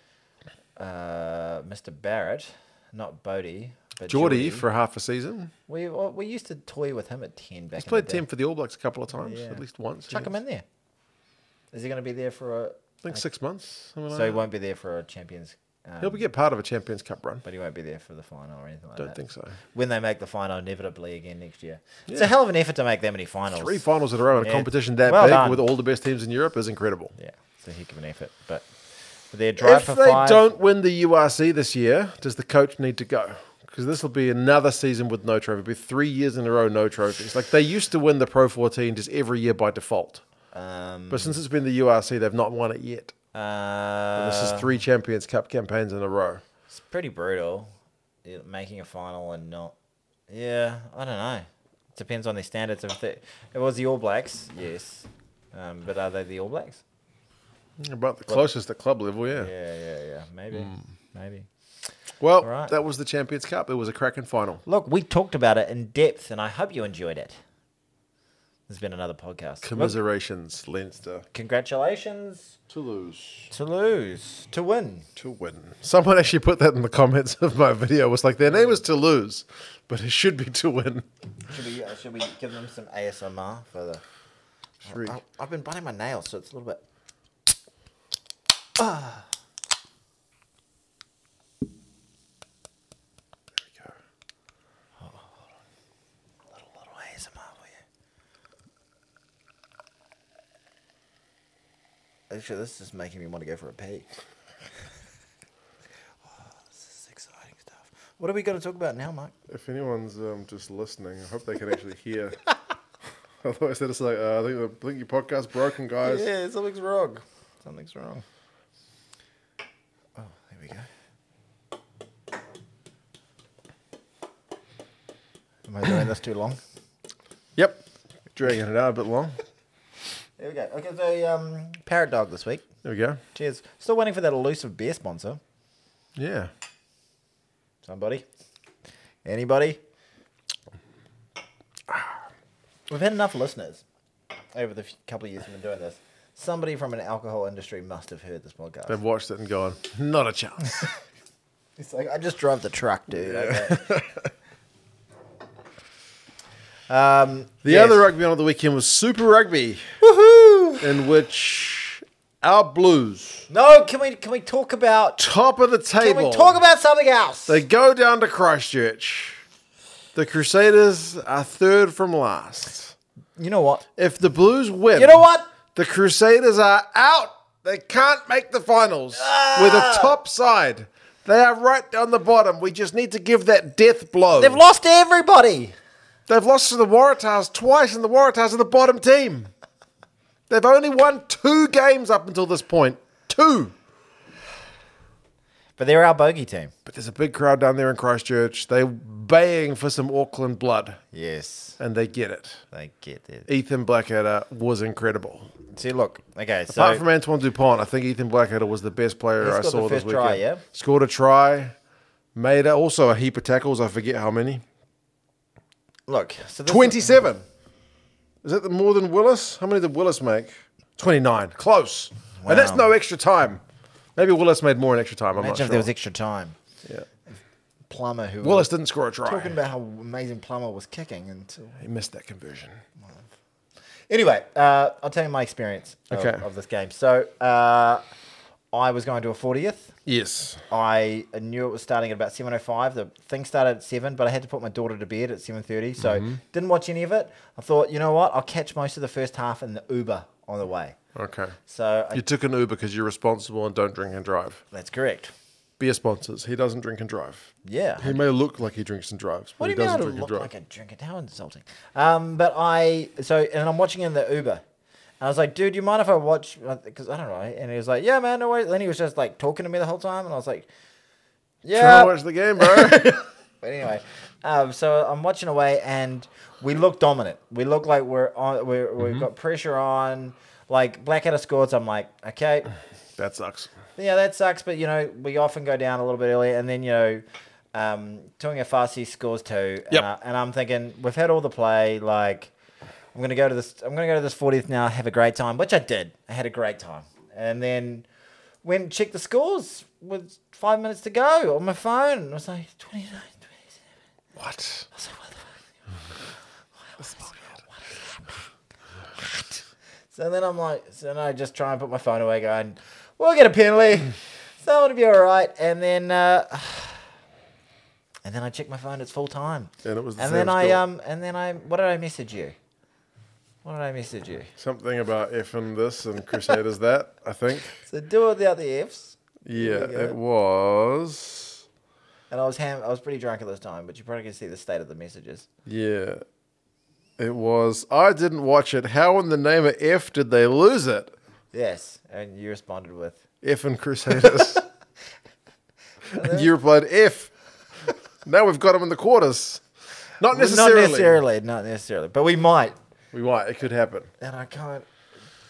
uh, Mister Barrett, not Bodie, but Geordie Geordie. for half a season. We well, we used to toy with him at ten back He's in played the day. ten for the All Blacks a couple of times, Yeah. at least once. Chuck yes. him in there. Is he going to be there for a... I think six months. something like So he that. won't be there for a Champions... Um, He'll be get part of a Champions Cup run. but he won't be there for the final or anything like Don't that. think so. When they make the final inevitably again next year. It's Yeah. a hell of an effort to make that many finals. Three finals in a row in a Yeah. competition that Well big done. with all the best teams in Europe is incredible. Yeah, it's a heck of an effort. But their drive If for they five... don't win the U R C this year, does the coach need to go? Because this will be another season with no trophy. It'll be three years in a row, no trophies. Like they used to win the Pro fourteen just every year by default. Um, But since it's been the U R C, they've not won it yet. uh, And this is three Champions Cup campaigns in a row. It's pretty brutal, yeah, making a final and not. Yeah, I don't know. It depends on their standards. If they, it was the All Blacks, yes. Um, but are they the All Blacks? About the closest at club level, yeah. Yeah, yeah, yeah. Maybe, Mm. maybe. Well, Right. that was the Champions Cup. It was a cracking final. Look, we talked about it in depth, and I hope you enjoyed it. There's been another podcast. Look, Commiserations, Leinster. congratulations To lose. to lose, to win. To win. Someone actually put that in the comments of my video. It was like, their name is to lose, but it should be to win. Should we, uh, should we give them some A S M R for the... Three. I, I've been biting my nails, so it's a little bit... Ah. There we go. Little, little A S M R for you. Actually, this is making me want to go for a pee. Oh, this is exciting stuff. What are we going to talk about now, Mike? If anyone's um, just listening, I hope they can actually hear. Otherwise, they're just like, uh, I think, the, I think your podcast's broken, guys. Yeah, something's wrong. Something's wrong. Oh, there we go. Am I doing this too long? Yep. Dragging it out a bit long. There we go. Okay, so um, Parrot Dog this week. There we go. Cheers. Still waiting for that elusive beer sponsor. Yeah. Somebody? Anybody? We've had enough listeners over the f- couple of years we've been doing this. Somebody from an alcohol industry must have heard this podcast. They've watched it and gone, not a chance. It's like, I just drove the truck, dude. Okay. um, The yes. other rugby on the weekend was Super Rugby, Woohoo! in which our Blues, No, can we can we talk about top of the table, can we talk about something else? they go down to Christchurch. The Crusaders are third from last. You know what? If the Blues win, You know what? the Crusaders are out. They can't make the finals. We're the top side. They are right down the bottom. We just need to give that death blow. They've lost everybody. They've lost to the Waratahs twice, and the Waratahs are the bottom team. They've only won two games up until this point. Two. But they're our bogey team. But there's a big crowd down there in Christchurch. They're baying for some Auckland blood, Yes, and they get it. they get it. Ethan Blackadder was incredible. See, look. Okay, so Apart from Antoine Dupont, I think Ethan Blackadder was the best player He I scored saw the this first weekend. try, yeah? Scored a try, made a, also a heap of tackles. I forget how many. look, so this twenty-seven. Is that the more than Willis? How many did Willis make? twenty-nine. Close. And that's Wow. no extra time. Maybe Willis made more in extra time. I'm Imagine not if sure. there was extra time. yeah. Plummer, who Willis was didn't score a try. talking about how amazing Plummer was kicking until. He missed that conversion. Anyway, uh, I'll tell you my experience of, Okay. of this game. So uh, I was going to a fortieth. Yes. I knew it was starting at about seven oh five. The thing started at seven, but I had to put my daughter to bed at seven thirty, so Mm-hmm. didn't watch any of it. I thought, you know what? I'll catch most of the first half in the Uber on the way. Okay. So I, You took an Uber because you're responsible and don't drink and drive. that's correct. Beer sponsors. He doesn't drink and drive. Yeah. He may look like he drinks and drives, but What do he you mean I doesn't don't drink and look drive. like a drinker? How insulting. Um, but I, so, and I'm watching in the Uber. And I was like, dude, you mind if I watch? Because I don't know. And he was like, yeah, man, no worries. Then he was just like talking to me the whole time. And I was like, Trying yeah. to watch the game, bro. But anyway, um, so I'm watching away, and we look dominant. We look like we're on. We're, we've got pressure on. Like Blackadder scores. I'm like, okay, That sucks. yeah, that sucks. But you know, we often go down a little bit earlier, and then you know, um, Tuinga Fasi scores two, Yep. and, I, and I'm thinking we've had all the play. Like, I'm gonna go to this. I'm gonna go to this fortieth now. Have a great time, which I did. I had a great time, and then went and checked the scores with five minutes to go on my phone. And I was like twenty-nine, twenty-seven. What? I was like, what the fuck? So then I'm like, so then I just try and put my phone away, going, we'll get a penalty. So it'll be all right. And then, uh, and then I check my phone. It's full time. And it was the And same then I score. um, and then I, what did I message you? What did I message you? Something about effing this and Crusaders that, I think. So do it without the Fs. Yeah, we go. it was. And I was ham- I was pretty drunk at this time, but you probably can see the state of the messages. Yeah. It was. I didn't watch it. How in the name of F did they lose it? Yes, and you responded with, Effing Crusaders. And you replied, F. Now we've got them in the quarters. Not necessarily. not necessarily, not necessarily, but we might. We might. It could happen. And I can't.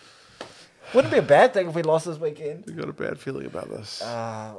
Wouldn't be a bad thing if we lost this weekend. I got a bad feeling about this. Uh,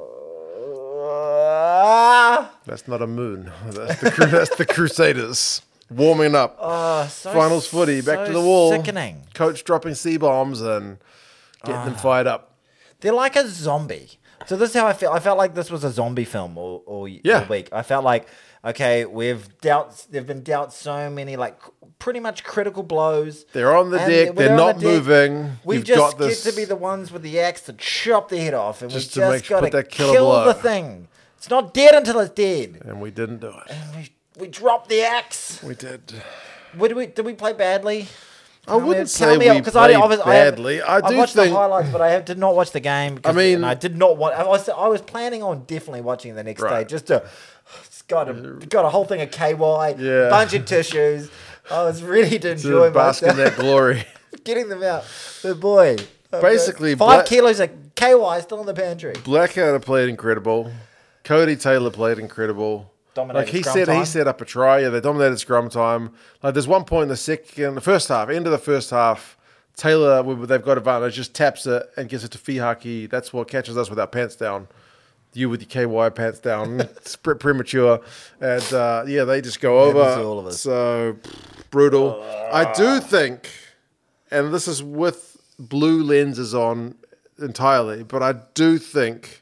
That's not a moon. That's the, cru- that's the Crusaders warming up. oh, so Finals footy, back so to the wall. Sickening. Coach dropping C-bombs and getting them fired up. They're like a zombie. So this is how I felt. I felt like this was a zombie film all, all, Yeah. all week. I felt like, okay, we've dealt, they've been dealt so many, like, pretty much critical blows. They're on the And deck. They're on not the deck. moving. We've You've just got this get to be the ones with the axe to chop the head off. And Just we to just make- got put to that killer kill blow. the thing. It's not dead until it's dead. And we didn't do it. And we, we dropped the axe. We did. What did we, did we play badly? I wouldn't Tell say me- we 'cause I- played I was- I have- badly. I, I do watched think the highlights, but I have, did not watch the game. Because, I mean- and I did not want. I was I was planning on definitely watching the next Right. day just to. It's got a got a whole thing of K Y, Yeah. bunch of tissues. I was ready to to enjoy bask in myself, that glory. getting them out. But boy, Basically, five Black- kilos of K Y still in the pantry. Blackadder played incredible. Cody Taylor played incredible. Dominated like he scrum said, time. he set up a try. Yeah, they dominated scrum time. Like there's one point in the second, the first half, end of the first half. Taylor, they've got advantage, just taps it and gives it to Fihaki. That's what catches us with our pants down. You with your K Y pants down, it's pre- premature, and uh, yeah, they just go over. was all of us. So brutal. I do think, and this is with blue lenses on entirely, but I do think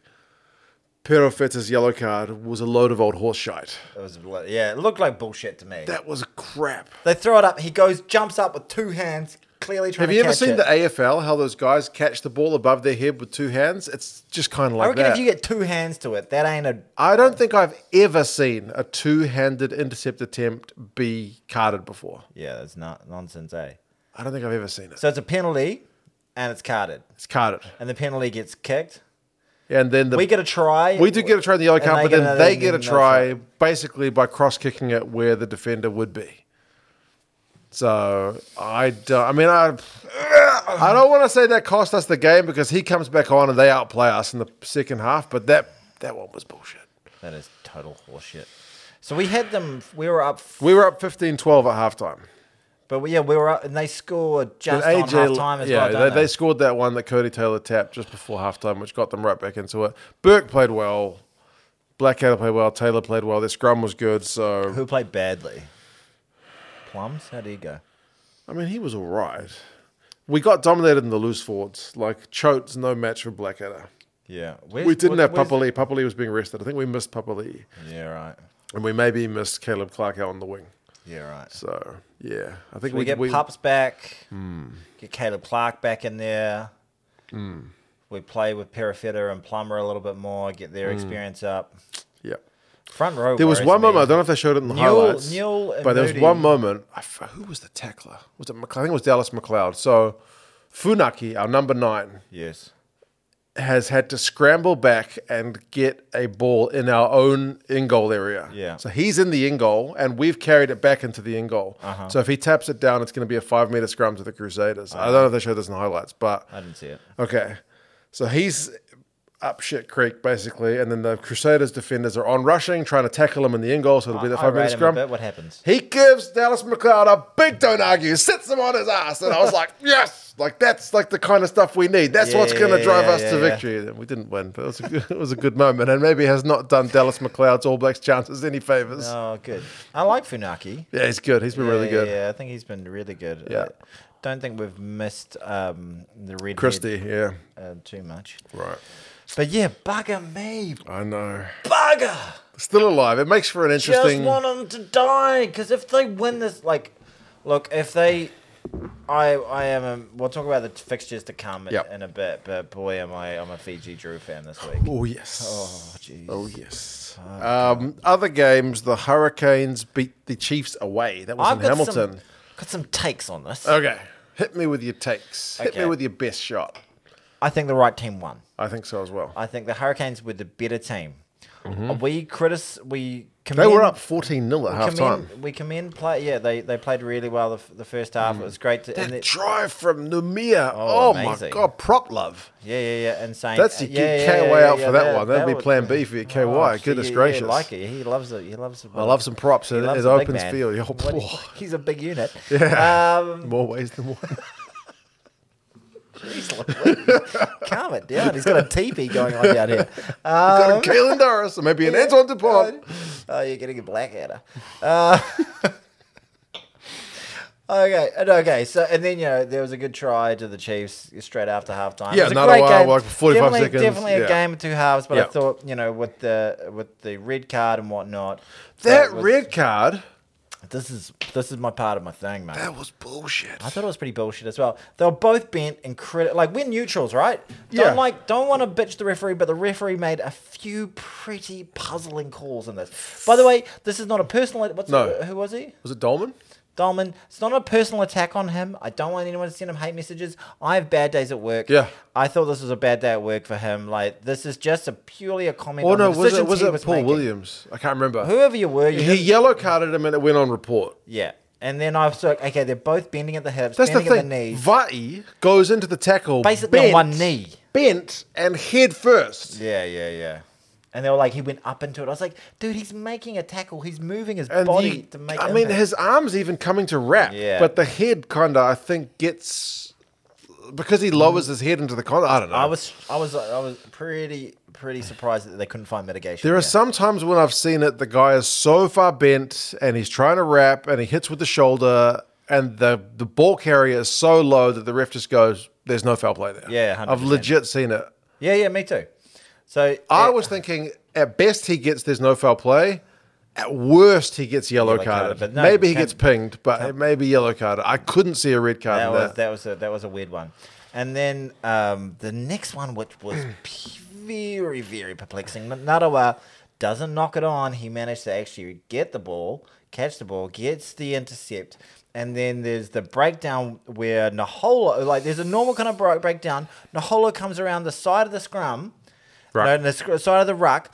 Perofeta's yellow card was a load of old horse shite. It was yeah, it looked like bullshit to me. That was crap. They throw it up. He goes, jumps up with two hands, clearly trying Have to you ever catch seen it. the A F L, how those guys catch the ball above their head with two hands? It's just kind of I like reckon that. if you get two hands to it, that ain't a. I don't think I've ever seen a two-handed intercept attempt be carded before. Yeah, that's not nonsense, eh? I don't think I've ever seen it. So it's a penalty, and it's carded, It's carded. and the penalty gets kicked. And then the We get a try. we do get a try in the yellow and card, they but get then another- they get a another try basically by cross-kicking it where the defender would be. So I don't. I mean, I I don't want to say that cost us the game because he comes back on and they outplay us in the second half. But that that one was bullshit. That is total horseshit. So we had them. We were up, We were up fifteen twelve at halftime. but we, yeah, we were up, and they scored just And on half time as yeah, well. they, Don't they they? scored that one that Cody Taylor tapped just before halftime, which got them right back into it. Burke played well. Blackadder played well. Taylor played well. Their scrum was good. So Who played badly? Plums? How do you go? I mean, he was all right. We got dominated in the loose forwards. Like Chote's no match for Blackadder. Yeah, We didn't have Papali. Papali was being rested. I think we missed Papali. Yeah, right. And we maybe missed Caleb Clark out on the wing. Yeah, right. So, yeah. I think So we, we, get we Pups back, Hmm. get Caleb Clark back in there. We play with Perifetta and Plummer a little bit more, get their experience up. yeah. Front row. Hmm. There was worries one me. moment, I don't know if they showed it in the Newell- highlights, Newell and but there was Moody- one moment, I f- who was the tackler? Was it, Mc- I think it was Dallas McLeod. So, Funaki, our number nine, Yes. has had to scramble back and get a ball in our own in-goal area. Yeah. So he's in the in-goal, and we've carried it back into the in-goal. Uh-huh. So if he taps it down, it's going to be a five-meter scrum to the Crusaders. I don't know if they showed this in the highlights, but I didn't see it. okay. So he's up shit creek, basically, and then the Crusaders defenders are on rushing, trying to tackle him in the in-goal, so it'll be the I five-meter rate him a scrum. bit. What happens? He gives Dallas McLeod a big don't argue, sits him on his ass, and I was like, yes, like that's like the kind of stuff we need. That's Yeah, what's going to yeah, drive yeah, us yeah, to yeah. victory. And we didn't win, but it was a good, it was a good moment, and maybe has not done Dallas McLeod's All Blacks chances any favors. Oh, good. I like Funaki. Yeah, he's good. He's been yeah, really good. Yeah, yeah, I think he's been really good. Yeah. I don't think we've missed um, the red Christie, yeah, uh, too much. right. But yeah, bugger me. I know. Bugger. Still alive. It makes for an interesting. Just want them to die. Because if they win this, like, look, if they. I I am. A, we'll talk about the fixtures to come in, Yep. in a bit. But boy, am I. I'm a Fiji Drew fan this week. Oh yes. Oh, jeez. Oh yes. Um, other games, the Hurricanes beat the Chiefs away. That was I've in got Hamilton. Some, got some takes on this. Okay, hit me with your takes. Hit Okay. me with your best shot. I think the right team won. I think so as well. I think the Hurricanes were the better team. We critis we They commend, were up fourteen nil at we half time. commend, we commend play. Yeah, they, they played really well the, f- the first half. It was great to. And That it, drive from Numia. Oh, Oh, my amazing. God, prop love. yeah, yeah, yeah. Insane. That's Uh, your yeah, K yeah, Y yeah, out yeah, for that, one. That'd be would- plan B for your K Y. Oh, Goodness gee, gracious. Yeah, like it. He loves it. He loves it. I love some props. He It, loves it a big opens man. field. Oh, What- poor. he's a big unit. Yeah. Um, More ways than one. Jeez Louise. Calm it down. He's got a teepee going on down here. Got Um, a Kalen Doris, or maybe an Antoine Dupont. oh, you're getting a Blackadder. Uh, okay, and okay. So and then you know there was a good try to the Chiefs straight after halftime. Yeah, it was a another great one, game. like forty-five definitely, seconds. Definitely a Yeah. game of two halves. But Yeah. I thought you know with the with the red card and whatnot. That was- red card, This is this is my part of my thing, mate. that was bullshit. I thought it was pretty bullshit as well. They were both bent incredible. Like we're neutrals, right? Don't Yeah. like don't want to bitch the referee, but the referee made a few pretty puzzling calls in this. By the way, this is not a personal. What's No. who was he? Was it Dolman? Dolman. It's not a personal attack on him. I don't want anyone to send him hate messages. I have bad days at work. Yeah. I thought this was a bad day at work for him. Like this is just a purely a comment. Or on no, the was it decisions was he it was Paul making. Williams? I can't remember. Whoever you were, you He yellow carded him and it went on report. yeah. And then I was like, okay, they're both bending at the hips, That's the bending at thing. the knees, Vai goes into the tackle basically bent, on one knee. bent and head first. Yeah, yeah, yeah. And they were like, he went up into it. I was like, dude, he's making a tackle. He's moving his And body you- to make. I mean, impact. his arms even coming to wrap, Yeah. but the head kind of, I think, gets because he lowers his head into the con. I don't know. I was, I was, I was pretty, pretty surprised that they couldn't find mitigation. There are there. some times when I've seen it, the guy is so far bent and he's trying to wrap and he hits with the shoulder and the, the ball carrier is so low that the ref just goes, there's no foul play there. Yeah, one hundred I've percent. legit seen it. Yeah, yeah, me too. So I uh, was thinking at best he gets there's no foul play. At worst he gets yellow, Yellow carded. carded, but no, maybe he can't- gets pinged, but it may be yellow carded. I couldn't see a red card that in was that. that was a that was a weird one. And then um, the next one, which was very, very perplexing. Narawa doesn't knock it on. He managed to actually get the ball, catch the ball, gets the intercept. And then there's the breakdown where Naholo, like there's a normal kind of break- breakdown. Naholo comes around the side of the scrum, Ruck. no, the sc- side of the ruck.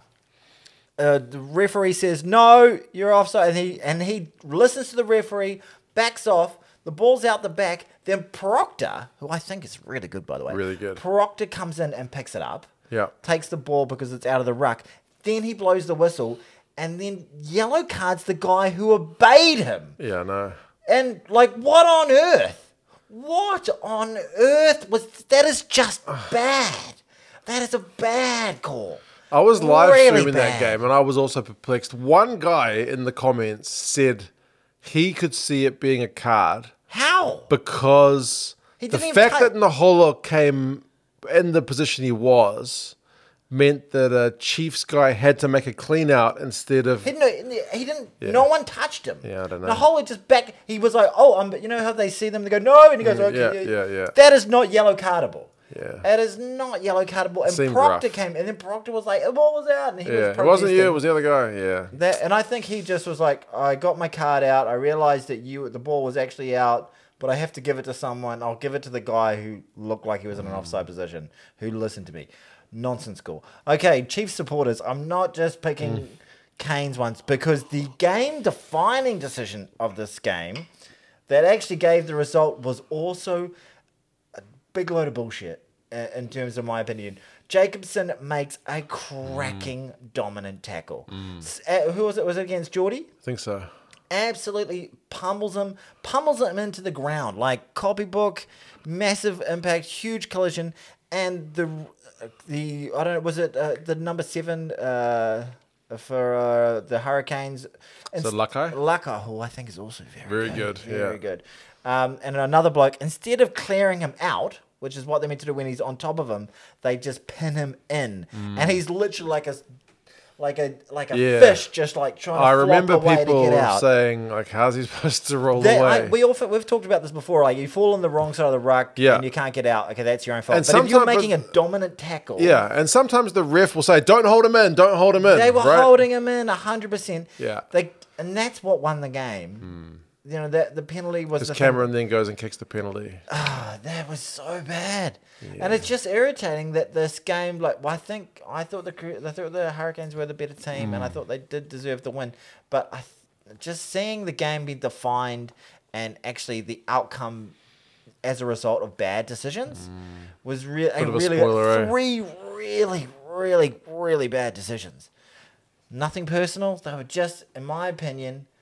Uh, the referee says, no, you're offside. And he, and he listens to the referee, backs off. The ball's out the back. Then Proctor, who I think is really good, by the way. Really good. Proctor comes in and picks it up. Yeah. Takes the ball because it's out of the ruck. Then he blows the whistle. And then yellow cards the guy who obeyed him. Yeah, no. And, like, what on earth? What on earth was... That is just bad. That is a bad call. I was live Really streaming that bad. game and I was also perplexed. One guy in the comments said he could see it being a card How? because He the didn't even fact take- that Naholo came in the position he was meant that a Chiefs guy had to make a clean out instead of He didn't. He didn't. No one touched him. Yeah, I don't know. Naholo just back. He was like, "Oh, I'm." You know how they see them? They go, "No," and he goes, "Okay." yeah, yeah, yeah. That is not yellow cardable. Yeah. It is not yellow cardable. And Seemed Proctor rough. came, and then Proctor was like, "The ball was out," and he yeah. was It wasn't you, protesting. it was the other guy. Yeah. That, and I think he just was like, I got my card out. I realized that you, the ball was actually out, but I have to give it to someone. I'll give it to the guy who looked like he was in an offside position, who listened to me. Nonsense call. Okay, Chiefs supporters, I'm not just picking Kane's ones because the game-defining decision of this game that actually gave the result was also a big load of bullshit uh, in terms of my opinion. Jacobson makes a cracking dominant tackle. S- uh, who was it? Was it against Geordie? I think so. Absolutely pummels him, pummels him into the ground. Like copybook, massive impact, huge collision, and the the I don't know, was it uh, the number seven uh, for uh, the Hurricanes? And So Lakai? Lakai, who I think is also very Very good, very yeah. good. Um, and another bloke, instead of clearing him out, which is what they're meant to do when he's on top of him, they just pin him in, and he's literally like a like a like a Mm. Yeah. fish, just like trying to I flop remember away to people get out. saying, like, how's he supposed to roll That- away? I, we often, we've talked about this before. Like you fall on the wrong side of the ruck Yeah. and you can't get out. Okay, that's your own fault. And but if you're sometime- making but- a dominant tackle, yeah, and sometimes the ref will say, don't hold him in, don't hold him in. they were right? holding him in hundred percent. Yeah. they and that's what won the game. You know that the penalty was Because the Cameron then goes and kicks the penalty. Ah, that was so bad, and it's just irritating that this game. Like, well, I think I thought the Cru- I thought the Hurricanes were the better team, and I thought they did deserve the win. But I, th- just seeing the game be defined and actually the outcome as a result of bad decisions was re- a Bit of a really spoiler, eh? three really, really, really bad decisions. Nothing personal. They were just, in my opinion,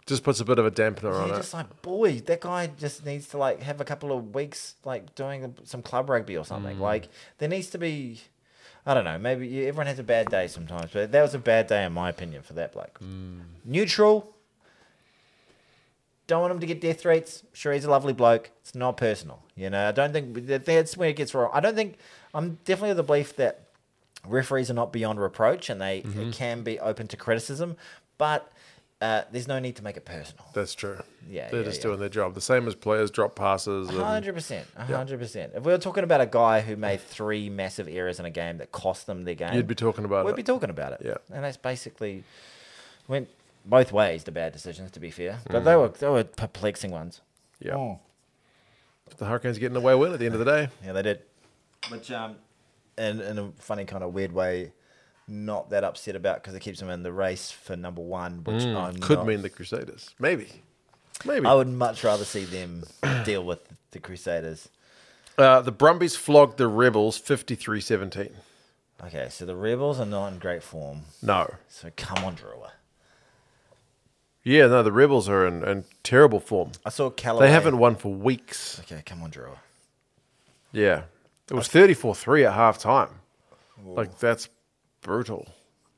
Just puts a bit of a dampener on You're it. just like, boy, that guy just needs to like have a couple of weeks like doing some club rugby or something. Mm. Like there needs to be, I don't know, maybe you- everyone has a bad day sometimes, but that was a bad day in my opinion for that bloke. Mm. Neutral. Don't want him to get death threats. Sure, he's a lovely bloke. It's not personal. You know, I don't think that's where it gets wrong. I don't think, I'm definitely of the belief that referees are not beyond reproach and they Mm-hmm. can be open to criticism, but uh, there's no need to make it personal. That's true. Yeah, They're yeah, just yeah. doing their job. The same as players drop passes. And, Hundred percent, hundred percent. If we were talking about a guy who made three massive errors in a game that cost them their game, you'd be talking about we'd it. be talking about it. Yeah. and that's basically went both ways. The bad decisions, to be fair, Mm. but they were they were perplexing ones. Yeah. Oh. The Hurricanes getting away with it at the end of the day. Yeah, they did. Which, um, in in a funny kind of weird way, not that upset about because it keeps them in the race for number one, which I'm Mm. Could not- mean the Crusaders. Maybe. Maybe. I would much rather see them deal with the Crusaders. Uh, the Brumbies flogged the Rebels fifty-three seventeen. Okay, so the Rebels are not in great form. No. So come on, Drew. Yeah, no, the Rebels are in, in terrible form. I saw Callaway. They haven't won for weeks. Okay, come on, Drew. Yeah. It was thirty-four three at half time. Like, that's brutal.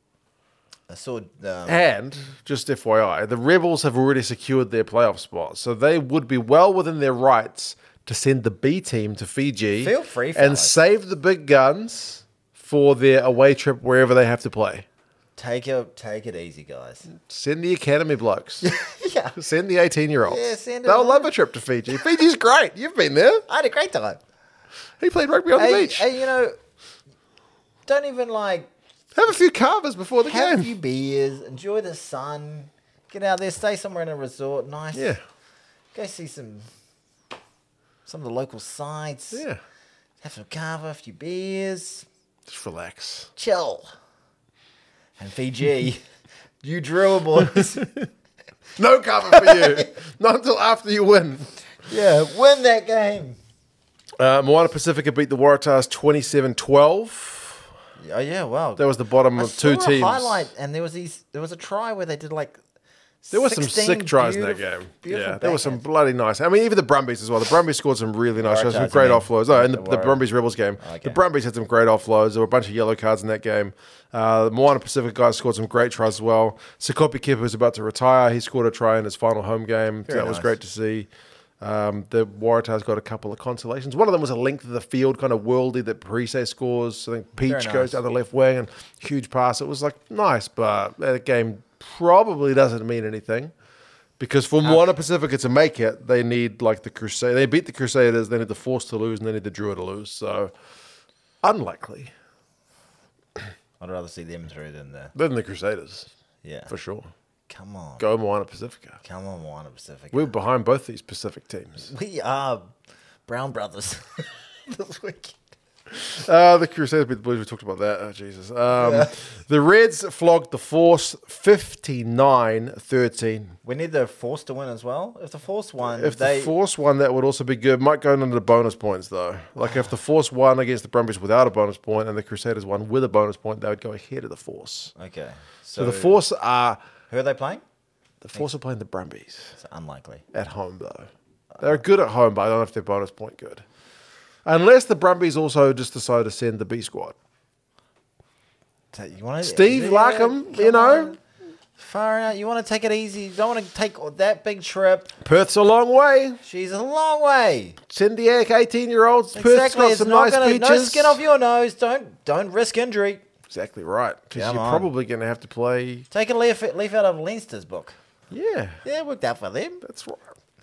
I saw. Um, And, just F Y I, the Rebels have already secured their playoff spot. So they would be well within their rights to send the B team to Fiji Feel free, and fellas. save the big guns for their away trip wherever they have to play. take it, take it easy, guys. Send the academy blokes. Yeah, Send the eighteen-year-olds. Yeah, send They'll them. love a trip to Fiji. Fiji's great. You've been there. I had a great time. He played rugby on the Hey, beach. hey, you know, don't even like Have a few carvers before the have a game. few beers, enjoy the sun, get out there, stay somewhere in a resort, nice. Yeah. Go see some some of the local sites. Yeah. Have some kava, a few beers, Just relax. chill. And Fiji, you drill boys. No cover for you. Not until after you win. Yeah, win that game. Uh, Moana Pacifica beat the Waratahs twenty-seven twelve. Oh yeah, wow. That was the bottom I of two saw a teams. highlight, and there was these. There was a try where they did like. There were some sixteen sick tries in that beautiful- game. beautiful Yeah, there was some backhands. bloody nice. I mean, even the Brumbies as well. The Brumbies scored some really nice shots, some Waratahs, great I mean. offloads. No, in the, The the Warra- Brumbies Rebels game, Okay. the Brumbies had some great offloads. There were a bunch of yellow cards in that game. Uh, the Moana Pacific guys scored some great tries as well. Sekope Kepa was about to retire. He scored a try in his final home game. So Very that was nice. great to see. Um, the Waratahs got a couple of consolations. One of them was a length of the field, kind of worldy that Parise scores. I think Peach Very goes nice. down the left wing and huge pass. It was like nice, but that game probably doesn't mean anything. Because for Moana Pacifica to make it, they need like the Crusaders. They beat the Crusaders, they need the Force to lose, and they need the Druid to lose. So, unlikely. I'd rather see them through than the. Than the Crusaders, Yeah. for sure. Come on. Go Moana Pacifica. Come on, Moana Pacific. We're behind both these Pacific teams. We are Brown Brothers this week. Uh, the Crusaders beat the Blues. We talked about that. Oh, Jesus. Um, The Reds flogged the Force fifty-nine thirteen. We need the Force to win as well. If the Force won, If they the Force won, that would also be good. Might go into the bonus points, though. Like, if the Force won against the Brumbies without a bonus point and the Crusaders won with a bonus point, they would go ahead of the Force. okay. So, the Force are... Who are they playing? The Force are playing the Brumbies. It's unlikely. At home, though. They're good at home, but I don't know if they're bonus point good. Unless the Brumbies also just decide to send the B squad. So you want to Steve Larkham, you know. Far out. You want to take it easy. You don't want to take that big trip. Perth's a long way. She's a long way. Send the eighteen-year-olds. Perth's Exactly. got It's some not nice gonna, beaches. no skin off your nose. Don't don't risk injury. Exactly right. Because Come you're on. probably going to have to play... Take a leaf, leaf out of Leinster's book. Yeah, Yeah, it worked out for them. that's right.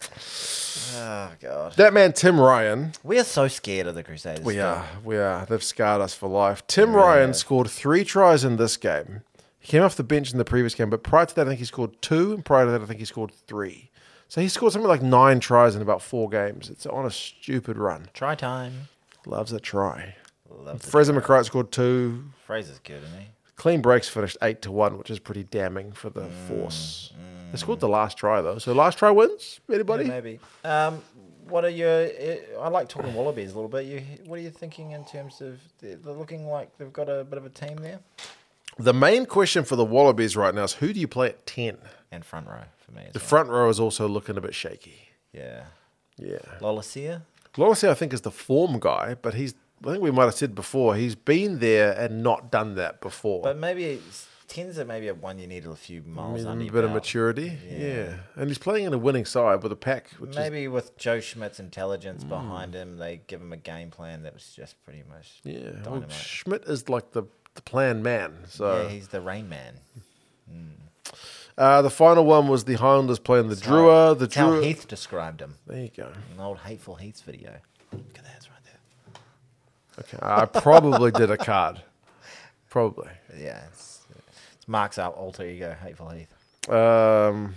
Oh god. That man, Tim Ryan... We are so scared of the Crusaders. We still. are. We are. They've scarred us for life. Tim Ryan scored three tries in this game. He came off the bench in the previous game, but prior to that, I think he scored two, and prior to that, I think he scored three. So he scored something like nine tries in about four games. It's on a stupid run. Try time. Loves a try. Love the Fraser McCright scored two. Fraser's good, isn't he? Clean breaks finished eight to one, which is pretty damning for the Force. They scored the last try though, so last try wins. Anybody? Yeah, maybe. Um, what are your? I like talking Wallabies a little bit. You, what are you thinking in terms of? They're they're looking like they've got a bit of a team there. The main question for the Wallabies right now is who do you play at ten? and front row for me as The well. front row is also looking a bit shaky. Yeah. Yeah. Lolacia? Lawlessy, I think, is the form guy, but he's, I think we might have said before, he's been there and not done that before. But maybe it's, tens are maybe a one you need a few I miles mean, under a your bit of belt. maturity. Yeah. Yeah. And he's playing in a winning side with a pack. Which Maybe with Joe Schmidt's intelligence behind him, they give him a game plan that was just pretty much is, yeah. Well, dynamite. Schmidt is like the, the plan man. So Yeah, he's the Rain Man. uh, the final one was the Highlanders playing the That's Drua. how- The that's how Drua. Heath described him. There you go. An old Hateful Heath's video. Look at that, it's right there. Okay. I probably did a card. Probably. Yeah, it's, it's Mark's out alter ego, Hateful Heath. Um,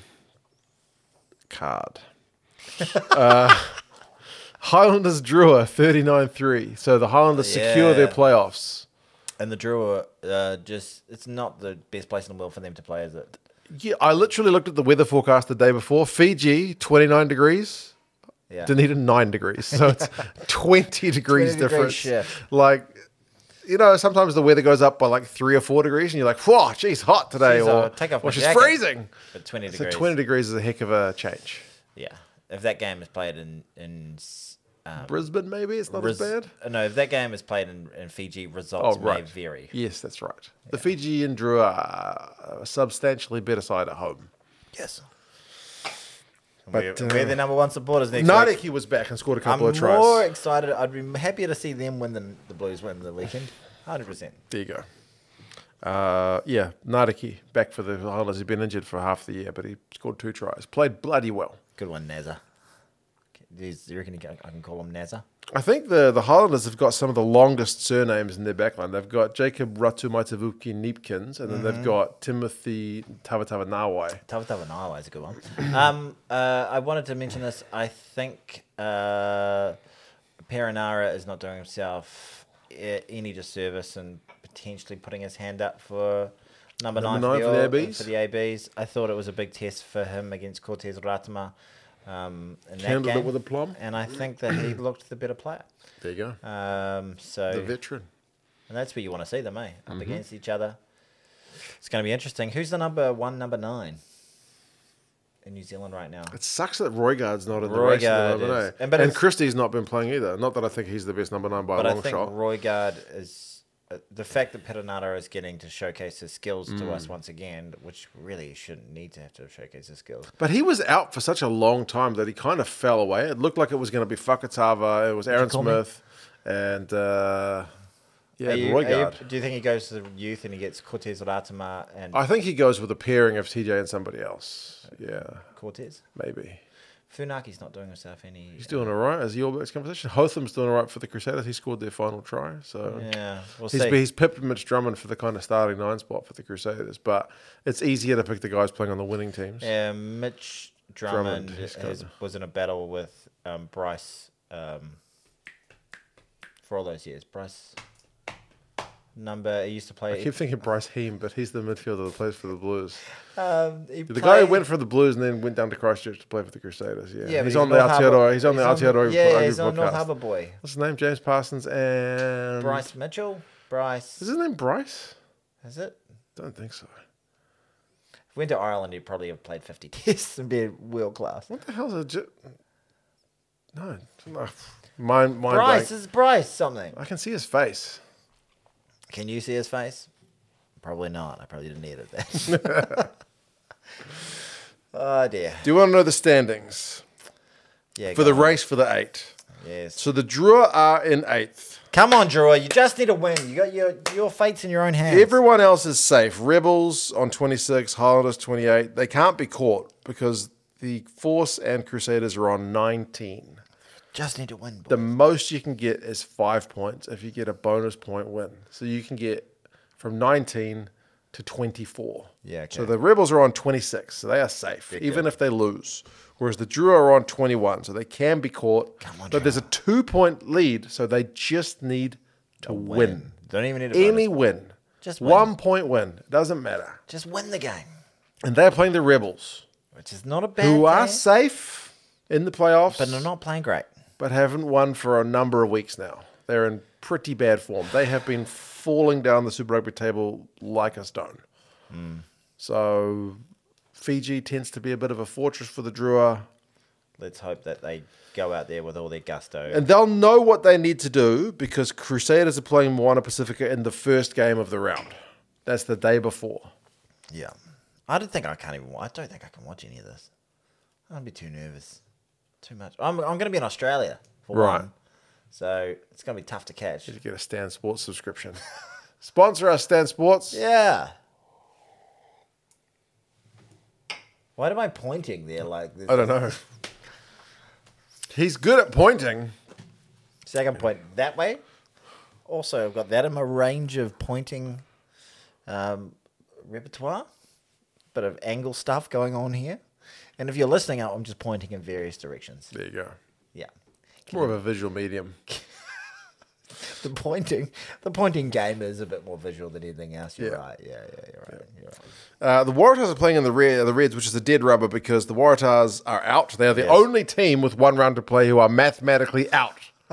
card. uh, Highlanders Drua thirty-nine three. So the Highlanders secure their Yeah. playoffs. And the Drua, uh, just, it's not the best place in the world for them to play, is it? Yeah, I literally looked at the weather forecast the day before. Fiji, twenty-nine degrees. Yeah. Dunedin, nine degrees. So it's twenty degrees twenty degree difference. shift. Like, you know, sometimes the weather goes up by like three or four degrees and you're like, whoa, geez, hot today. Jeez, or I'll take off or my she's jacket. freezing. But twenty So degrees. twenty degrees is a heck of a change. Yeah. If that game is played in, in um, Brisbane, maybe? It's not res- as bad. uh, no, if that game is played in, in Fiji, results Oh, right. may vary. Yes, that's right. The Fiji and Drua are a substantially better side at home. Yes. But, we're, uh, we're the number one supporters next week. Nadeki was back and scored a couple I'm of tries. more excited. I'd be happier to see them win than the Blues win the weekend. one hundred percent. There you go. Uh, yeah, Nadeki back for the Highlanders. He'd been injured for half the year, but he scored two tries. Played bloody well. Good one, Nazza. Do you reckon you can, I can call him Nazza? I think the, the Highlanders have got some of the longest surnames in their backline. They've got Jacob Ratumaitavuki Neepkins, and then they've got Timothy Tavatava-Nawai. Tavatava is a good one. um, uh, I wanted to mention this. I think uh, Perinara is not doing himself uh, any disservice and potentially putting his hand up for number, Number nine, nine for, for the, the All- A Bs? for the A Bs. I thought it was a big test for him against Cortez Ratama um, in that Handled game. it with aplomb. And I think that he looked the better player. There you go. Um, so The veteran. and that's where you want to see them, eh? Up Mm-hmm. against each other. It's going to be interesting. Who's the number one, number nine in New Zealand right now? It sucks that Roygard's not in the race at Roygard the moment, is- eh? and- but And it's- Christie's not been playing either. Not that I think he's the best number nine by But a I long think shot. Roygard is uh, the fact that Perenara is getting to showcase his skills Mm. to us once again, which really shouldn't need to have to showcase his skills. But he was out for such a long time that he kind of fell away. It looked like it was going to be Fakatava. It was Aaron call me? Smith. And, uh, yeah, Are you- Roygard. are you- do you think he goes to the youth and he gets Cortez Ratama and I think he goes with a pairing of T J and somebody else. Yeah, Cortez? maybe. Funaki's not doing himself any. He's doing all right. Is he all backs conversation? Hotham's doing all right for the Crusaders. He scored their final try. So Yeah, we'll he's, see. he's pipped Mitch Drummond for the kind of starting nine spot for the Crusaders. But it's easier to pick the guys playing on the winning teams. Yeah, Mitch Drummond, Drummond, he's has, got- was in a battle with um, Bryce um, for all those years. Bryce, number he used to I play. keep thinking Bryce Heem, but he's the midfielder that plays for the Blues. Um, he The guy who played- went for the Blues and then went down to Christchurch to play for the Crusaders. Yeah, Yeah, but he's, on the North Harbour- Aotearoa. He's on the Aotearoa Yeah, rugby he's on North podcast. Harbour boy. What's his name? James Parsons and Bryce Mitchell. Bryce, Is his name Bryce? is it? Don't think so. If he went to Ireland, he'd probably have played fifty tests and be world class. What the hell's a? J- no, no. Mind, mind Bryce blank. is Bryce something. I can see his face. Can you see his face? Probably not. I probably didn't edit that. Oh dear. Do you want to know the standings Yeah. for go the on. race for the eight? Yes. So the Drua are in eighth. Come on, Drew. You just need to win. You got your your fate's in your own hands. Everyone else is safe. Rebels on twenty-six, Highlanders twenty-eight. They can't be caught because the Force and Crusaders are on nineteen. just need to win. The boys. most you can get is five points if you get a bonus point win. So you can get from nineteen to twenty-four. Yeah, okay. So the Rebels are on twenty-six, so they are safe, Good, even good. if they lose. Whereas the Drua are on twenty-one, so they can be caught. Come on, but there's a two-point lead, so they just need to win. Don't even need a Any bonus. win. Just win. One point win. It doesn't matter. Just win the game, And they're playing the Rebels, which is not a bad. who are game, safe in the playoffs, but they're not playing great. but haven't won for a number of weeks now. They're in pretty bad form. They have been falling down the Super Rugby table like a stone. Hmm. So Fiji tends to be a bit of a fortress for the Drua. Let's hope that they go out there with all their gusto. And they'll know what they need to do because Crusaders are playing Moana Pacifica in the first game of the round. That's the day before. Yeah. I don't think I can't even I don't think I can watch any of this. I'd be too nervous. Too much. I'm I'm gonna be in Australia for Right. one. So it's gonna be tough to catch. You get a Stan Sports subscription. Sponsor us, Stan Sports. Yeah. Why am I pointing there like this? I don't know. He's good at pointing. Second point that way. Also, I've got that in my range of pointing um, repertoire. Bit of angle stuff going on here. And if you're listening out, I'm just pointing in various directions. There you go. Yeah. It's more of a visual medium. The pointing, the pointing game is a bit more visual than anything else. You're Yeah. right. Yeah, yeah, you're right. You're right. Uh, the Waratahs are playing in the, Red, the Reds, which is a dead rubber because the Waratahs are out. They are the Yes. only team with one round to play who are mathematically out,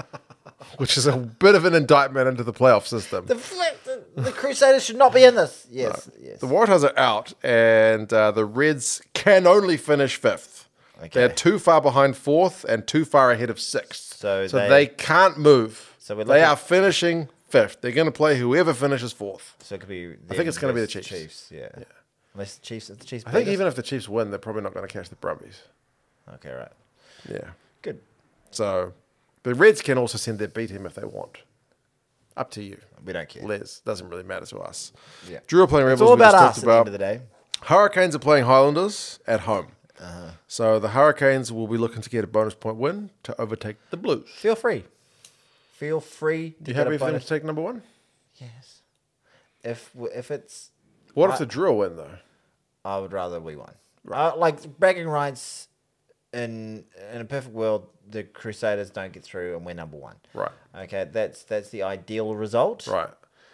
which is a bit of an indictment into the playoff system. The, flip, the, the Crusaders should not be in this. Yes, yes. The Waratahs are out, and uh, the Reds can only finish fifth. Okay. They're too far behind fourth and too far ahead of sixth. So so they- they, can't move. So we're they looking- are finishing fifth. They're going to play whoever finishes fourth. So it could be. I think it's gonna be the versus Chiefs. yeah. Unless the Chiefs, if the Chiefs. I think beat us- even if the Chiefs win, they're probably not going to catch the Brumbies. Okay, right. Yeah. Good. So the Reds can also send their B team if they want. Up to you. We don't care. Les. Doesn't really matter to us. Yeah. Drew are playing It's Rebels. all we about just us talked at the about. end of the day. Hurricanes are playing Highlanders at home. Uh-huh. So the Hurricanes will be looking to get a bonus point win to overtake the Blues. Feel free. Feel free to You get happy a for them bonus. to take number one? Yes. If if it's, What I- if the Drew win, though? I would rather we won. Uh, like bragging rights in in a perfect world, the Crusaders don't get through and we're number one. Right. Okay, that's that's the ideal result. Right.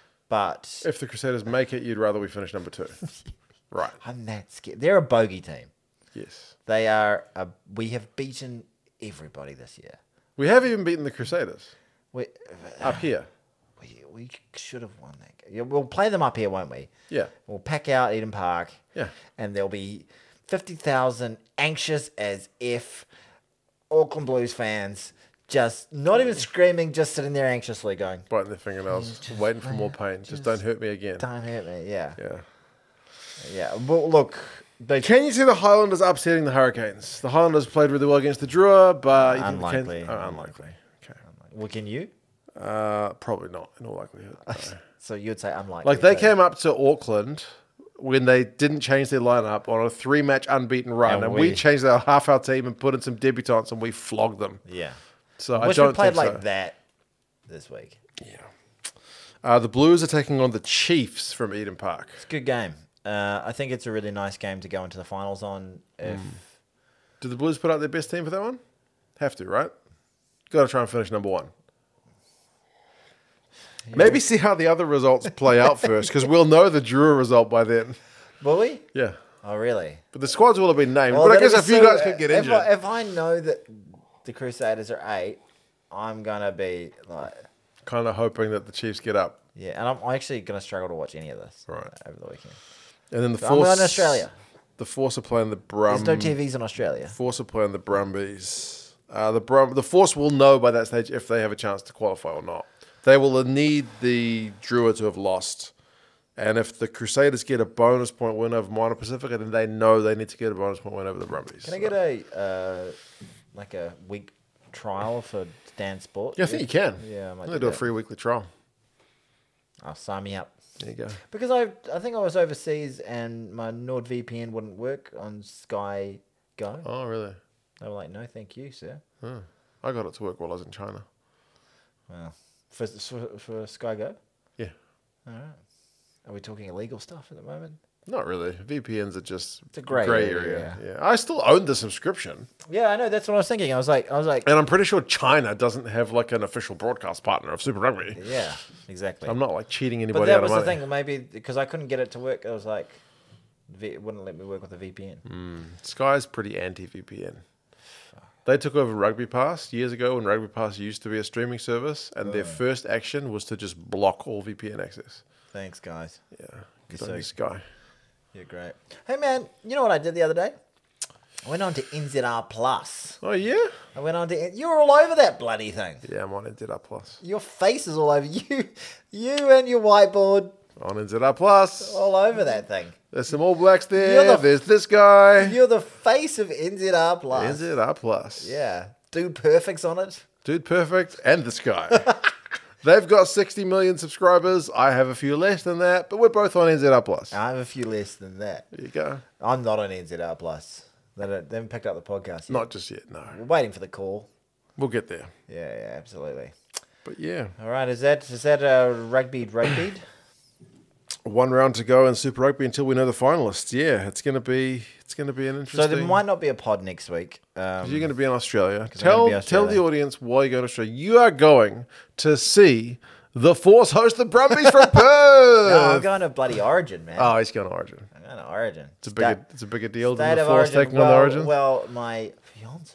But If the Crusaders make it, you'd rather we finish number two. Right. I'm that scared. They're a bogey team. Yes. They are. A, we have beaten everybody this year. We have even beaten the Crusaders We up here. we, we should have won that. Game. Yeah, we'll play them up here, won't we? Yeah. We'll pack out Eden Park. Yeah. And there'll be fifty thousand anxious as if Auckland Blues fans just not even screaming, just sitting there anxiously going, Biting their fingernails, just waiting for more wait, pain. Just, just don't hurt me again. don't hurt me. Yeah. Yeah. Yeah. Well, look, they Can you see the Highlanders upsetting the Hurricanes? The Highlanders played really well against the Drua, but you think the Canes- Unlikely. oh, unlikely. Okay. well, can you? Uh, probably not, in all likelihood. no. So you'd say unlikely. Like they so- came up to Auckland when they didn't change their lineup on a three-match unbeaten run, And and, we, we- changed our half our team and put in some debutants, and we flogged them. Yeah. So I I wish don't we played think like so. that this week. Yeah. Uh, the Blues are taking on the Chiefs from Eden Park. It's a good game. Uh, I think it's a really nice game to go into the finals on. If Hmm. Did the Blues put out their best team for that one? Have to, right? Got to try and finish number one. Maybe see how the other results play out first, because we'll know the Drew result by then. will we? Yeah. Oh, really? But the squads will have been named. Well, but I that'd guess be a few so- guys could get if injured. I, if I know that the Crusaders are eight, I'm gonna be like, Kind of hoping that the Chiefs get up. yeah, and I'm actually gonna struggle to watch any of this Right. over the weekend. And then the But I'm Force. in Australia. The Force are playing the Brum. There's no T Vs in Australia. Force are playing the Brumbies. Uh, the Brum. The Force will know by that stage if they have a chance to qualify or not. They will need the Drua to have lost. And if the Crusaders get a bonus point win over Moana Pacifica, then they know they need to get a bonus point win over the Brumbies. Can I get a uh, like a week trial for Stan Sport? Yeah, I think you can. Yeah, I might They do do a that. free weekly trial. I'll sign me up. There you go. Because I I think I was overseas and my NordVPN wouldn't work on Sky Go. Oh, really? They were like, no, thank you, sir. Huh. I got it to work while I was in China. Well, for, for, for Sky Go? Yeah. All right. Are we talking illegal stuff at the moment? Not really. V P Ns are just It's a grey area, Yeah. I still own the subscription. Yeah, I know. That's what I was thinking. I was like, I was like, And I'm pretty sure China doesn't have like an official broadcast partner of Super Rugby. yeah, exactly. I'm not like cheating but anybody that out was of the money. thing. Maybe because I couldn't get it to work, I was like, v- it wouldn't let me work with a V P N. Sky's pretty anti-V P N. They took over Rugby Pass years ago when Rugby Pass used to be a streaming service, and their first action was to just block all V P N access. Thanks, guys. Yeah, You're good so- on you, Sky. You're great. Hey, man, you know what I did the other day? I went on to N Z R Plus. Oh, yeah? I went on to... You were all over that bloody thing. Yeah, I'm on N Z R Plus. Your face is all over you. You and your whiteboard. On N Z R Plus. All over that thing. There's some All Blacks there. You're the- There's this guy. You're the face of N Z R Plus. N Z R Plus. Yeah. Dude Perfect's on it. Dude Perfect and this guy. They've got sixty million subscribers. I have a few less than that, but we're both on N Z R Plus. I have a few less than that. There you go. I'm not on N Z R Plus. They, don't, they haven't picked up the podcast yet. Not just yet, no. We're waiting for the call. We'll get there. Yeah, yeah, absolutely. But yeah. All right, is that is that uh, rugby rugby? One round to go in Super Rugby until we know the finalists. Yeah, it's gonna be it's gonna be an interesting. So there might not be a pod next week. Um, You're going to be in Australia. I'm Tell gonna be tell Australia. the audience why you're going to Australia. You are going to see the Force host the Brumbies from Perth. no, I'm going to bloody Origin, man. Oh, he's going to Origin. I'm going to Origin. It's a bigger it's a bigger deal State than the of Force Origin. taking well, on the Origin. Well, my fiance.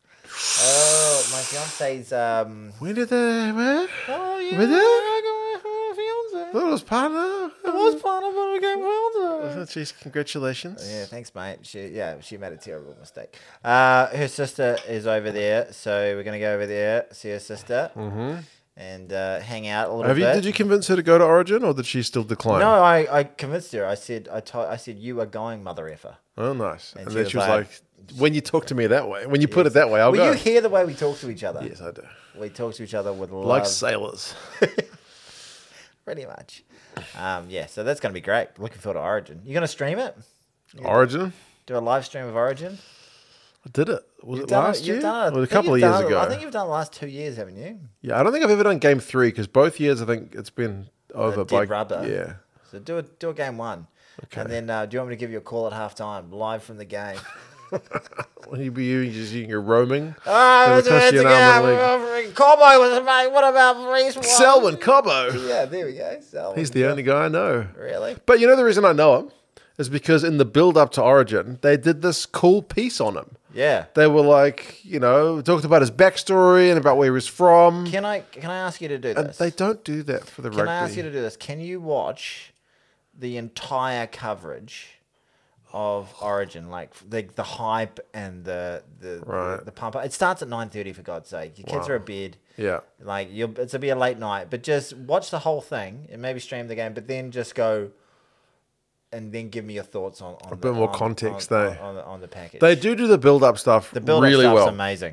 Oh, my fiance's. Um, When did they? Where? oh yeah, With it? I got my fiance. That was partner. I was part of a game fiance. Oh, geez, congratulations. Yeah, thanks, mate. She, yeah, she made a terrible mistake. Uh, her sister is over there, so we're gonna go over there, see her sister, mm-hmm. and uh, hang out a little Have you? bit. Did you convince her to go to Origin, or did she still decline? No, I, I convinced her. I said, I told, I said, you are going, mother effer. Oh, nice. And, And she then was she was like- like, "When you talk to me that way, when you put it that way, I'll Well, go." you hear the way we talk to each other. Yes, I do. We talk to each other with love. Like sailors. Pretty much. Um, yeah, so that's going to be great. Looking forward to Origin. You going to stream it? Origin. Do a live stream of Origin? I did it. Was You've it done last you've year? done Or I a think couple of you've years done it- ago. I think you've done the last two years, haven't you? Yeah, I don't think I've ever done game three because both years I think it's been over dead by rubber. Yeah. So do a, do a game one. Okay. And then uh, do you want me to give you a call at halftime, live from the game? Will you be using just using your roaming? Ah, That'll cost you an arm and a leg. Cowboy was mate. What about Reese? Selwyn Cobbo. Yeah, there we go. Selwyn. He's the only guy I know. Really? But you know the reason I know him is because in the build up to Origin, they did this cool piece on him. Yeah. They were like, you know, talked about his backstory and about where he was from. Can I can I ask you to do and this? they don't do that for the Can rugby. I ask you to do this? Can you watch the entire coverage of Origin, like the the hype and the the Right. the, the pump up? It starts at nine thirty for God's sake. Your kids Wow. are abed. Yeah. Like you'll, it's a be a late night, but just watch the whole thing and maybe stream the game, but then just go and then give me your thoughts on, on A the, bit more on- context, on, though. on, on, the, on the package. They do do the build up stuff the build really stuff's well. amazing.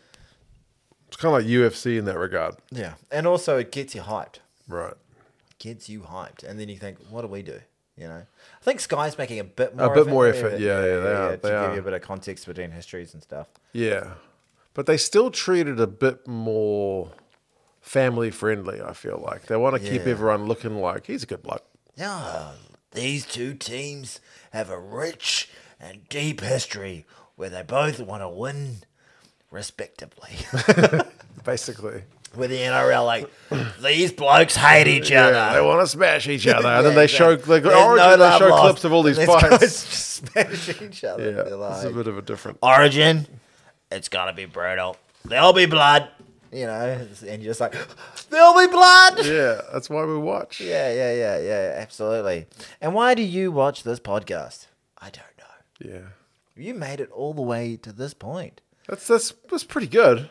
It's kind of like U F C in that regard. Yeah, and also it gets you hyped. Right. Gets you hyped, and then you think, what do we do? You know, I think Sky's making a bit more. A bit effort more there, effort, yeah, yeah, they are, to they give are. you a bit of context between histories and stuff. Yeah. But they still treat it a bit more family friendly, I feel like. They want to keep Yeah. everyone looking like he's a good bloke. Yeah, these two teams have a rich and deep history where they both want to win, respectively. Basically. With the N R L, like these blokes hate each Yeah, other. they want to smash each other. And then Yeah, they exactly. show like There's Origin, no they love show lost. clips of all these These fights. guys just smash each other. Yeah, They're it's a like, bit of a different. Origin, it's gonna be brutal. There'll be blood, you know, and you're just like, there'll be blood. Yeah, that's why we watch. Yeah, yeah, yeah, yeah, absolutely. And why do you watch this podcast? I don't know. Yeah. You made it all the way to this point. That's that's that's pretty good.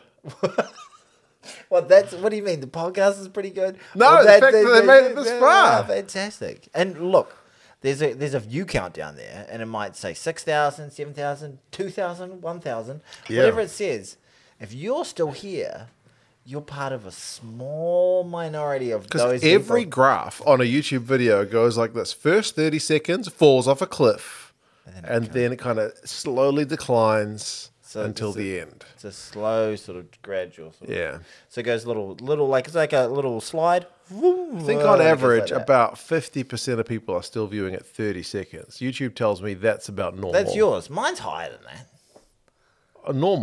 Well, that's what do you mean? The podcast is pretty good. No, Well, the fact that they made it this far. oh, fantastic. And look, there's a there's a view count down there, and it might say six thousand, seven thousand, two thousand, one thousand, Yeah. whatever it says. If you're still here, you're part of a small minority of Because those every people. graph on a YouTube video goes like this. First thirty seconds falls off a cliff. And then it And then it kind of slowly declines So until it's a- the end. It's a slow, sort of gradual. Sort of, Yeah. So it goes little, little like it's like a little slide. I think on average, about fifty percent of people are still viewing at thirty seconds. YouTube tells me that's about normal. That's yours. Mine's higher than that. Uh, normal.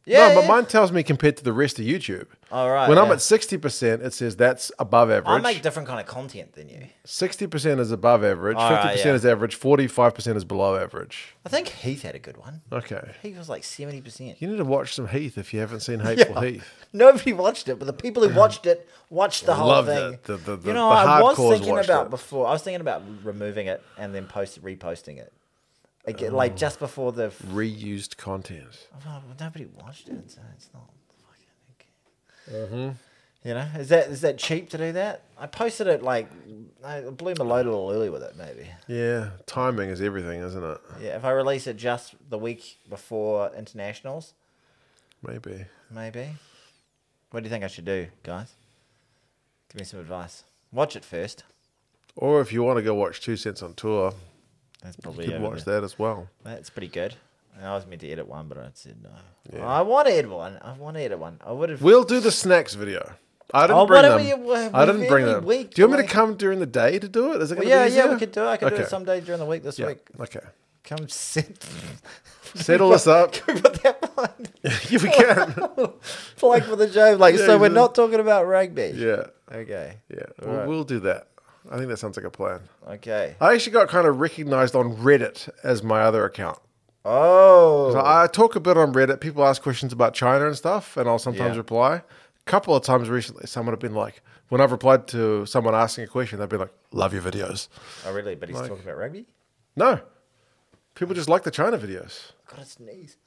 Yeah, no, but yeah. mine tells me compared to the rest of YouTube. All right. When I'm yeah. at sixty percent, it says that's above I average. make different kind of content than you. sixty percent is above average. All right, fifty percent yeah. is average. forty-five percent is below average. I think Heath had a good one. Okay. Heath was like seventy percent. You need to watch some Heath if you haven't seen Hateful Yeah. Heath. Nobody watched it, but the people who watched it watched the whole Loved thing. it. The- the- the- you know, the I was hardcores thinking watched about it. before. I was thinking about removing it and then post reposting it, Again, like Oh. just before the. Reused content. Well, nobody watched it, so it's not fucking. Okay. Mm-hmm. You know, is that is that cheap to do that? I posted it like I blew my load a little early with it, maybe. Yeah, timing is everything, isn't it? Yeah, if I release it just the week before internationals, Maybe. maybe. What do you think I should do, guys? Give me some advice. Watch it first. Or if you want to go watch Two Cents on Tour, That's you probably could over watch there. that as well. That's pretty good. I was meant to edit one, but I said no. Yeah. I want to edit one. I want to edit one. I would have. We'll do the snacks video. I didn't Oh, bring whatever them. you- wha- I didn't bring every them. week, do you want me like- to come during the day to do it? Is it Well, going to yeah, be easier? yeah, we could do it. I could do Okay. it someday during the week this Yeah. week. Okay. Come sit. Settle this up. Can we put that one? Yeah, we can. Like for the joke. Like, Yeah, so we're exactly. not talking about rugby. Yeah. Okay. Yeah. All We'll, right. we'll do that. I think that sounds like a plan. Okay. I actually got kind of recognized on Reddit as my other account. Oh. So I talk a bit on Reddit. People ask questions about China and stuff, and I'll sometimes Yeah. reply. A couple of times recently, someone have been like, when I've replied to someone asking a question, they've been like, love your videos. Oh, really? But he's Like- talking about rugby? No. People just like the China videos. Got to sneeze.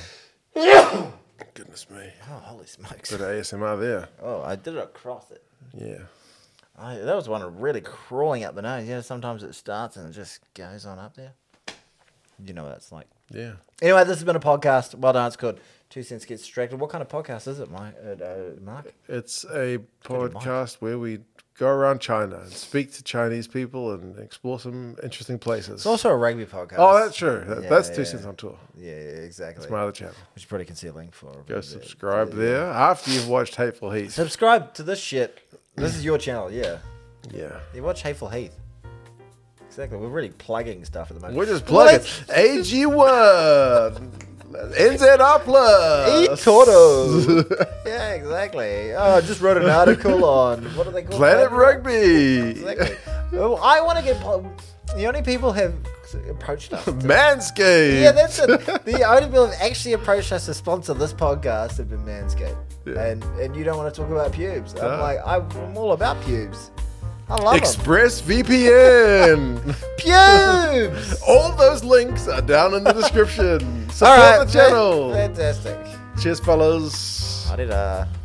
Goodness me. Oh, holy smokes. Bit of A S M R there. Oh, I did it across it. Yeah. I, that was one really crawling up the nose. Yeah, sometimes it starts and it just goes on up there. You know what that's like. Yeah. Anyway, this has been a podcast. Well done. It's called Two Cents Get Distracted. What kind of podcast is it, Mike? Uh, uh, Mark? It's a Good podcast where we go around China and speak to Chinese people and explore some interesting places. It's also a rugby podcast. Oh, that's true. That, Yeah, that's yeah. Two Cents on Tour. Yeah, yeah, exactly. It's my other channel. Which you probably can see a link for. Go subscribe there after you've watched Hateful Heath. Subscribe to this shit. This is your channel, yeah. Yeah. You watch Hateful Heath. Exactly. We're really plugging stuff at the moment. We're just plugging. Let's- A G one. N Z R plus. eToro. Yeah, exactly. Oh, I just wrote an article on, what do they call Planet it? Rugby. Exactly. Well, I want to get, po- the only people have approached us. to- Manscaped. yeah, that's it. The only people have actually approached us to sponsor this podcast have been Manscaped. Yeah. And and you don't want to talk about pubes. I'm No. like, I'm all about pubes. I love them. Express V P N. Pubes! All those links are down in the description. All Support right, the channel. Fantastic. Cheers, fellas. I did uh